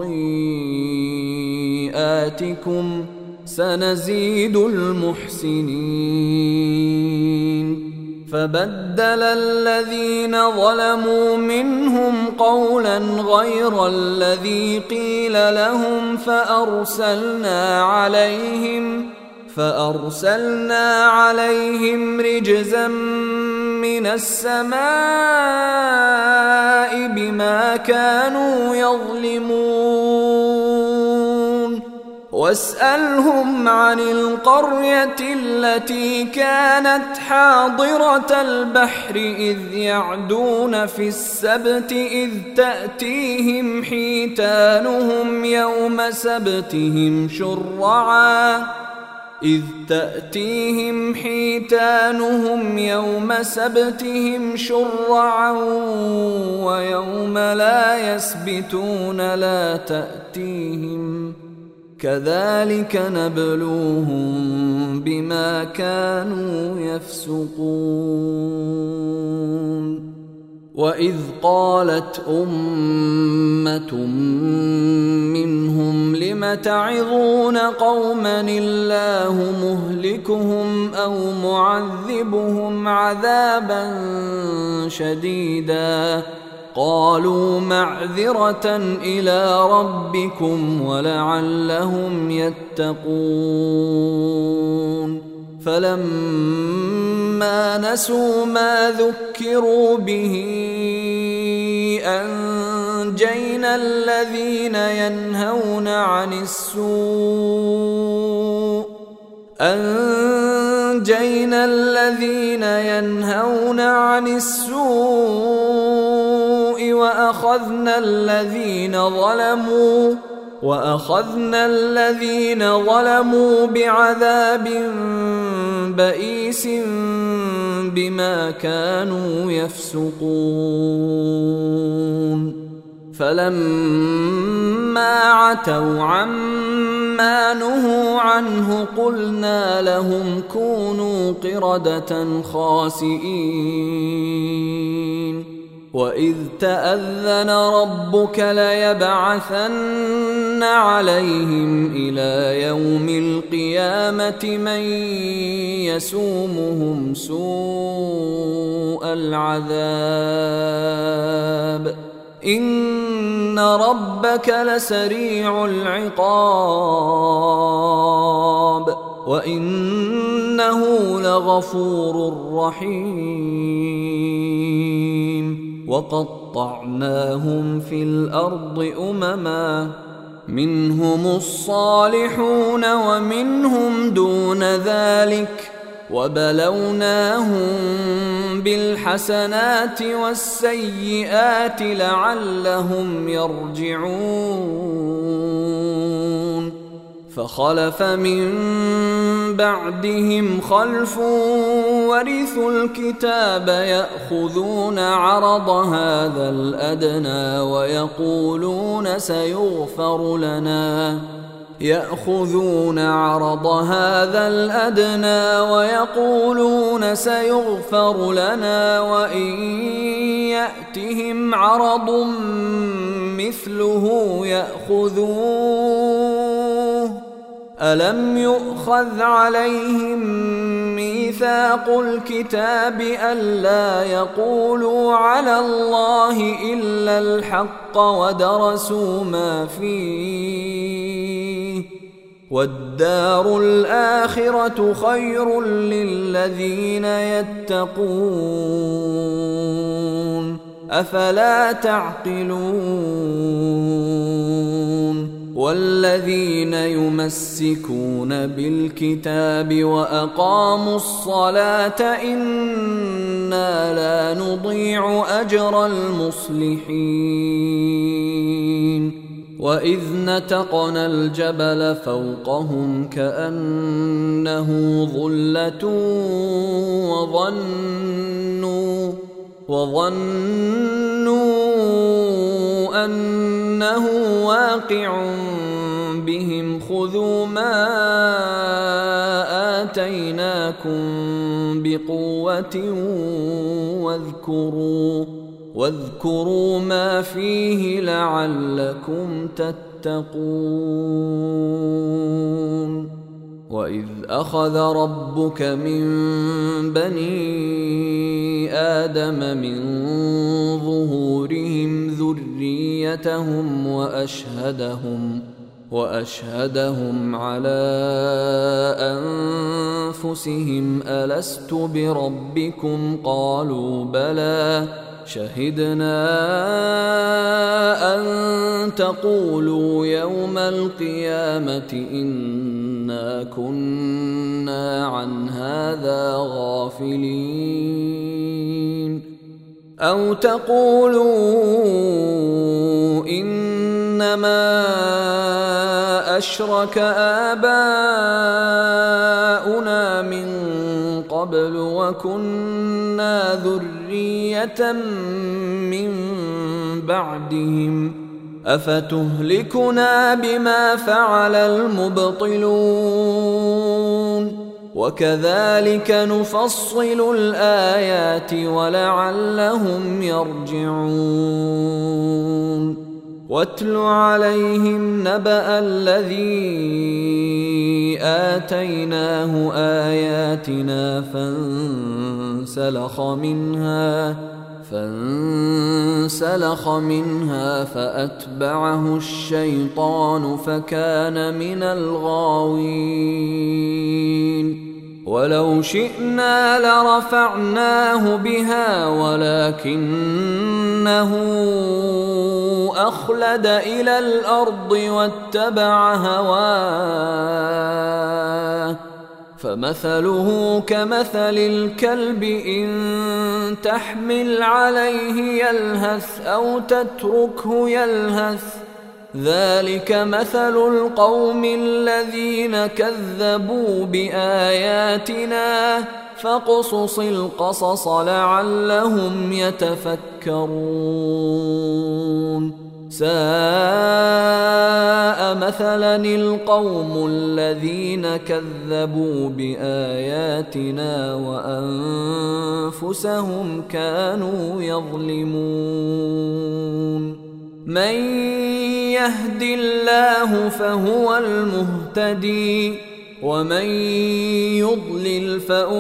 خطيئاتكم سنزيد المحسنين فبدل الذين ظلموا منهم قولا غير الذي قيل لهم فأرسلنا عليهم رجزا من السماء بما كانوا يظلمون واسألهم عن القرية التي كانت حاضرة البحر إذ يعدون في السبت إذ تأتيهم حيتانهم يوم سبتهم شرعا ويوم لا يسبتون لا تأتيهم كذلك نبلوهم بما كانوا يفسقون وإذ قالت أمة منهم لم تعظون قوما الله مهلكهم أو معذبهم عذابا شديدا قالوا معذرة إلى ربكم ولعلهم يتقون فلما نسوا ما ذكروا به أنجينا الذين ينهون عن السوء وأخذنا الذين ظلموا بعذاب بئيس بما كانوا يفسقون فلما عتوا عما نهوا عنه قلنا لهم كونوا قردة خاسئين وإذ تأذن ربك ليبعثن عليهم إلى يوم القيامة من يسومهم سوء العذاب إن ربك لسريع العقاب وإنه لغفور رحيم وقطعناهم في الأرض أمما منهم الصالحون ومنهم دون ذلك وبلوناهم بالحسنات والسيئات لعلهم يرجعون فخلف من بعدهم خلف ورثوا الكتاب يأخذون عرض هذا الأدنى ويقولون سيغفر لنا يأخذون عرض هذا الأدنى ويقولون سيغفر لنا وإن يأتهم عرض مثله يأخذوه ألم يؤخذ عليهم ميثاق الكتاب ألا يقولوا على الله إلا الحق ودرسوا ما فيه والدار الآخرة خير للذين يتقون أفلا تعقلون والذين يمسكون بالكتاب وأقاموا الصلاة إنا لا نضيع أجر المصلحين وإذ نتقنا الجبل فوقهم كأنه ظلة وظنوا أنه واقع بهم خذوا ما آتيناكم بقوة واذكروا ما فيه لعلكم تتقون وإذ أخذ ربك من بني آدم من ظهورهم ذريتهم وأشهدهم على أنفسهم ألست بربكم قالوا بلى شهدنا أن تقولوا يوم القيامة إنا كنا عن هذا غافلين أو تقولوا إنما أشرك آباؤنا من قبل وكنا ذرية من بعدهم أفتهلكنا بما فعل المبطلون وكذلك نفصل الآيات ولعلهم يرجعون واتل عليهم نبأ الذي آتيناه آياتنا فانسلخ منها فأتبعه الشيطان فكان من الغاوين ولو شئنا لرفعناه بها ولكنه أخلد إلى الأرض واتبع هواه فمثله كمثل الكلب إن تحمل عليه يلهث أو تتركه يلهث ذلك مثل القوم الذين كذبوا بآياتنا فاقصص القصص لعلهم يتفكرون ساء مثلا القوم الذين كذبوا بآياتنا وأنفسهم كانوا يظلمون من يهد الله فهو المهتدي ومن يضلل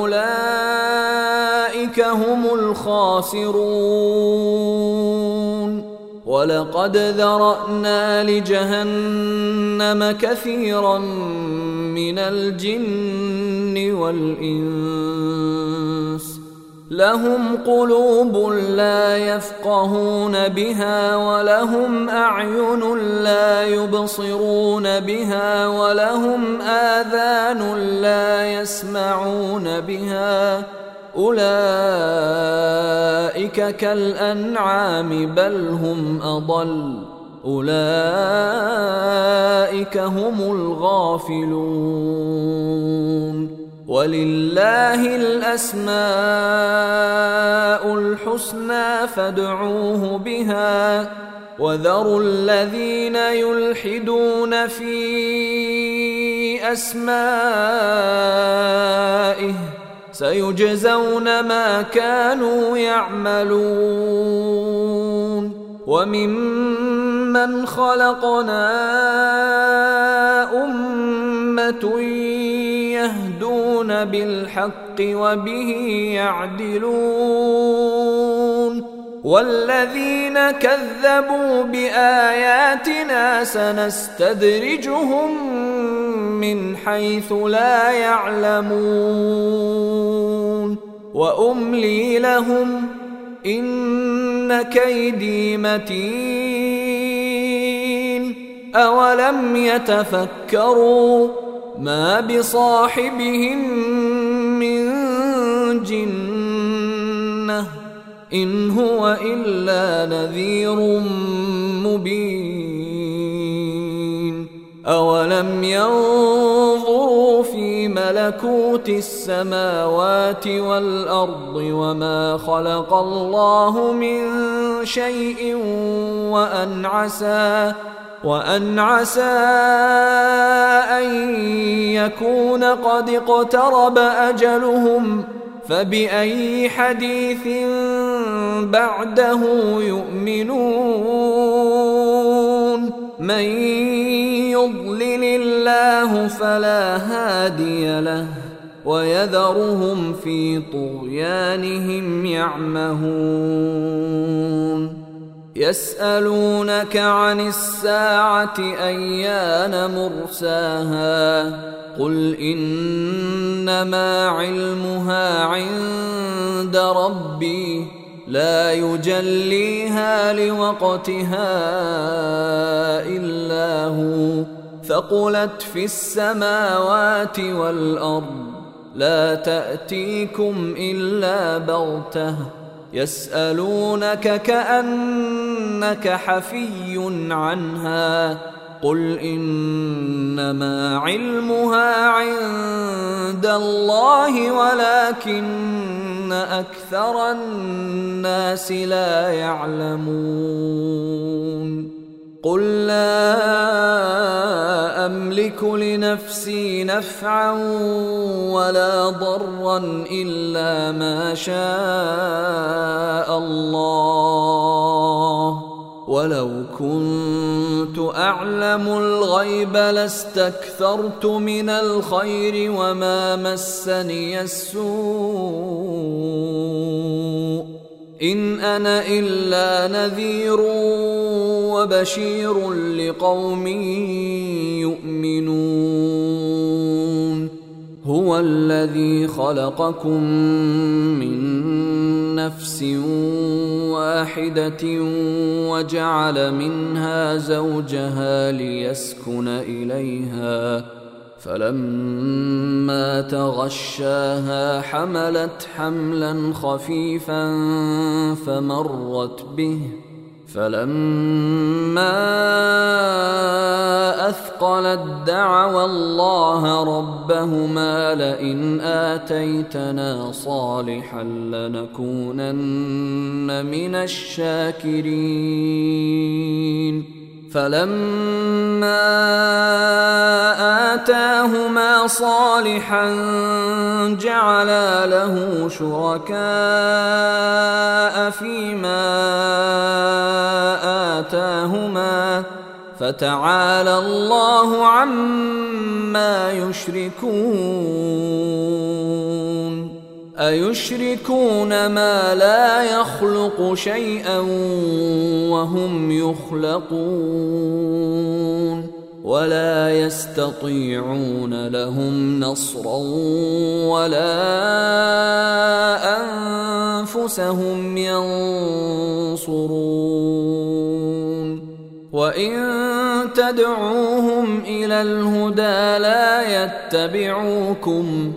فأولئك هم الخاسرون ولقد ذرأنا لجهنم كثيرا من الجن والإنس لهم قلوب لا يفقهون بها ولهم أعين لا يبصرون بها ولهم آذان لا يسمعون بها أولئك كالأنعام بل هم أضل أولئك هم الغافلون ولله الأسماء الحسنى فادعوه بها وذروا الذين يلحدون في أسمائه سيجزون ما كانوا يعملون وممن خلقنا أمة يهدون بالحق وبه يعدلون والذين كذبوا بآياتنا سنستدرجهم من حيث لا يعلمون وأملي لهم إن كيدي متين أولم يتفكروا ما بصاحبهم من جنة إن هو إلا نذير مبين أولم ينظروا في ملكوت السماوات والأرض وما خلق الله من شيء وأن عسى أن يكون قد اقترب أجلهم فبأي حديث بعده يؤمنون من يضلل الله فلا هادي له ويذرهم في طغيانهم يعمهون يسألونك عن الساعة أيان مرساها قل إنما علمها عند ربي لا يجليها لوقتها إلا هو ثقلت في السماوات والأرض لا تأتيكم إلا بغتة يسألونك كأنك حفي عنها قل إنما علمها عند الله ولكن أكثر الناس لا يعلمون قل لا أملك لنفسي نفعا ولا ضرا إلا ما شاء الله ولو كنت أعلم الغيب لاستكثرت من الخير وما مسني السوء إن أنا إلا نذير وبشير لقوم يؤمنون هو الذي خلقكم من نفس واحدة وجعل منها زوجها ليسكن إليها فلما تغشاها حملت حملا خفيفا فمرت به فلما أثقلت دعوا الله ربهما لئن آتيتنا صالحا لنكونن من الشاكرين فلما آتاهما صالحا جعلا له شركاء فيما آتاهما فتعالى الله عما يشركون أيشركون ما لا يخلق شيئا وهم يخلقون ولا يستطيعون لهم نصرا ولا أنفسهم ينصرون وإن تدعوهم إلى الهدى لا يتبعوكم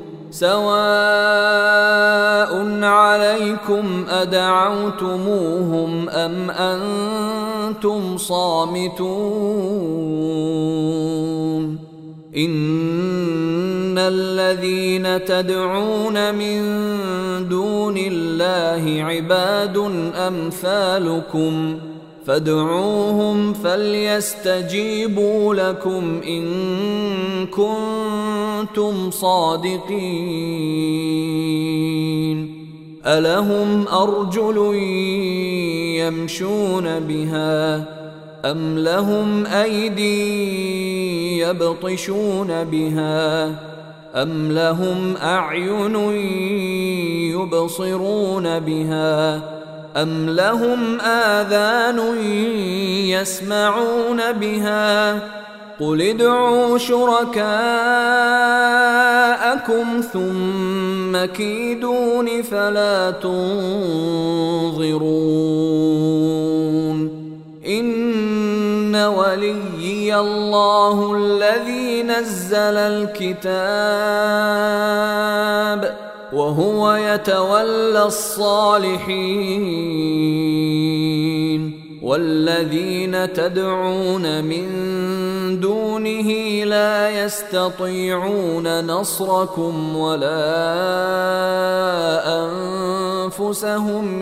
سواء عليكم أدعوتموهم أم أنتم صامتون إن الذين تدعون من دون الله عباد أمثالكم فادعوهم فليستجيبوا لكم إن كنتم صادقين. ألهم أرجل يمشون بها أم لهم أيدي يبطشون بها أم لهم أعين يبصرون بها أم لهم آذان يسمعون بها قل ادعوا شركاءكم ثم كيدون فلا تنظرون. إن وليي الله الذي نزل الكتاب وهو يتولى الصالحين. والذين تدعون من دونه لا يستطيعون نصركم ولا أنفسهم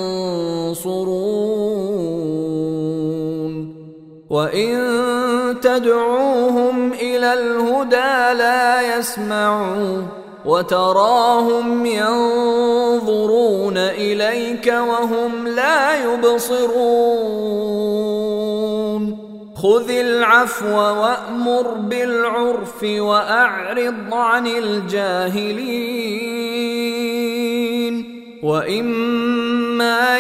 ينصرون. وإن تدعوهم إلى الهدى لا يسمعوا وتراهم ينظرون إليك وهم لا يبصرون. خذ العفو وأمر بالعرف وأعرض عن الجاهلين. وإما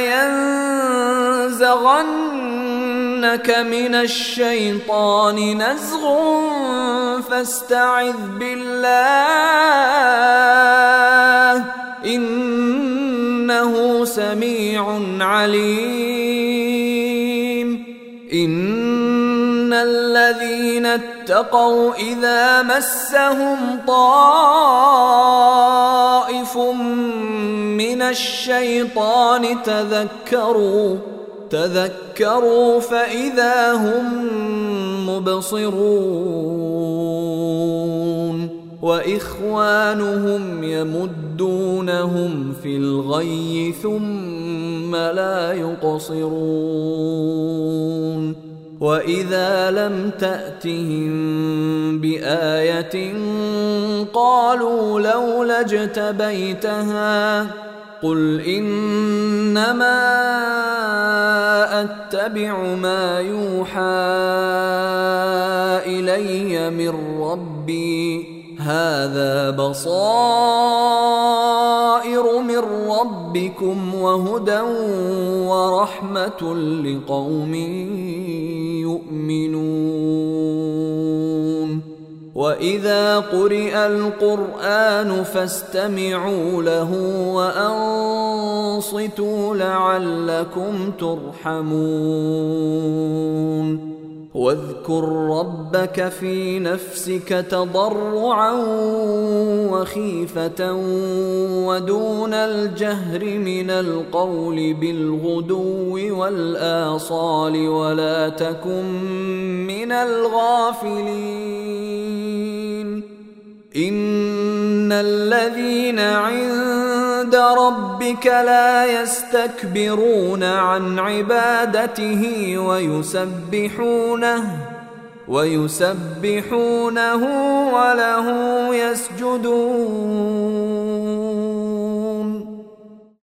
ينزغنك من الشيطان نزغ فاستعذ بالله إنه سميع عليم. إن الذين اتقوا إذا مسهم طائف من الشيطان تذكروا فإذا هم مبصرون. وإخوانهم يمدونهم في الغي ثم لا يقصرون. وإذا لم تأتهم بآية قالوا لولا اجتبيتها قل إنما أتبع ما يوحى إلي من ربي هذا بصائر من ربكم وهدى ورحمة لقوم يؤمنون. وإذا قرئ القرآن فاستمعوا له وأنصتوا لعلكم ترحمون. واذكر ربك في نفسك تضرعا وخيفة ودون الجهر من القول بالغدو والآصال ولا تكن من الغافلين. إن الذين عند ربك لا يستكبرون عن عبادته ويسبحونه وله يسجدون.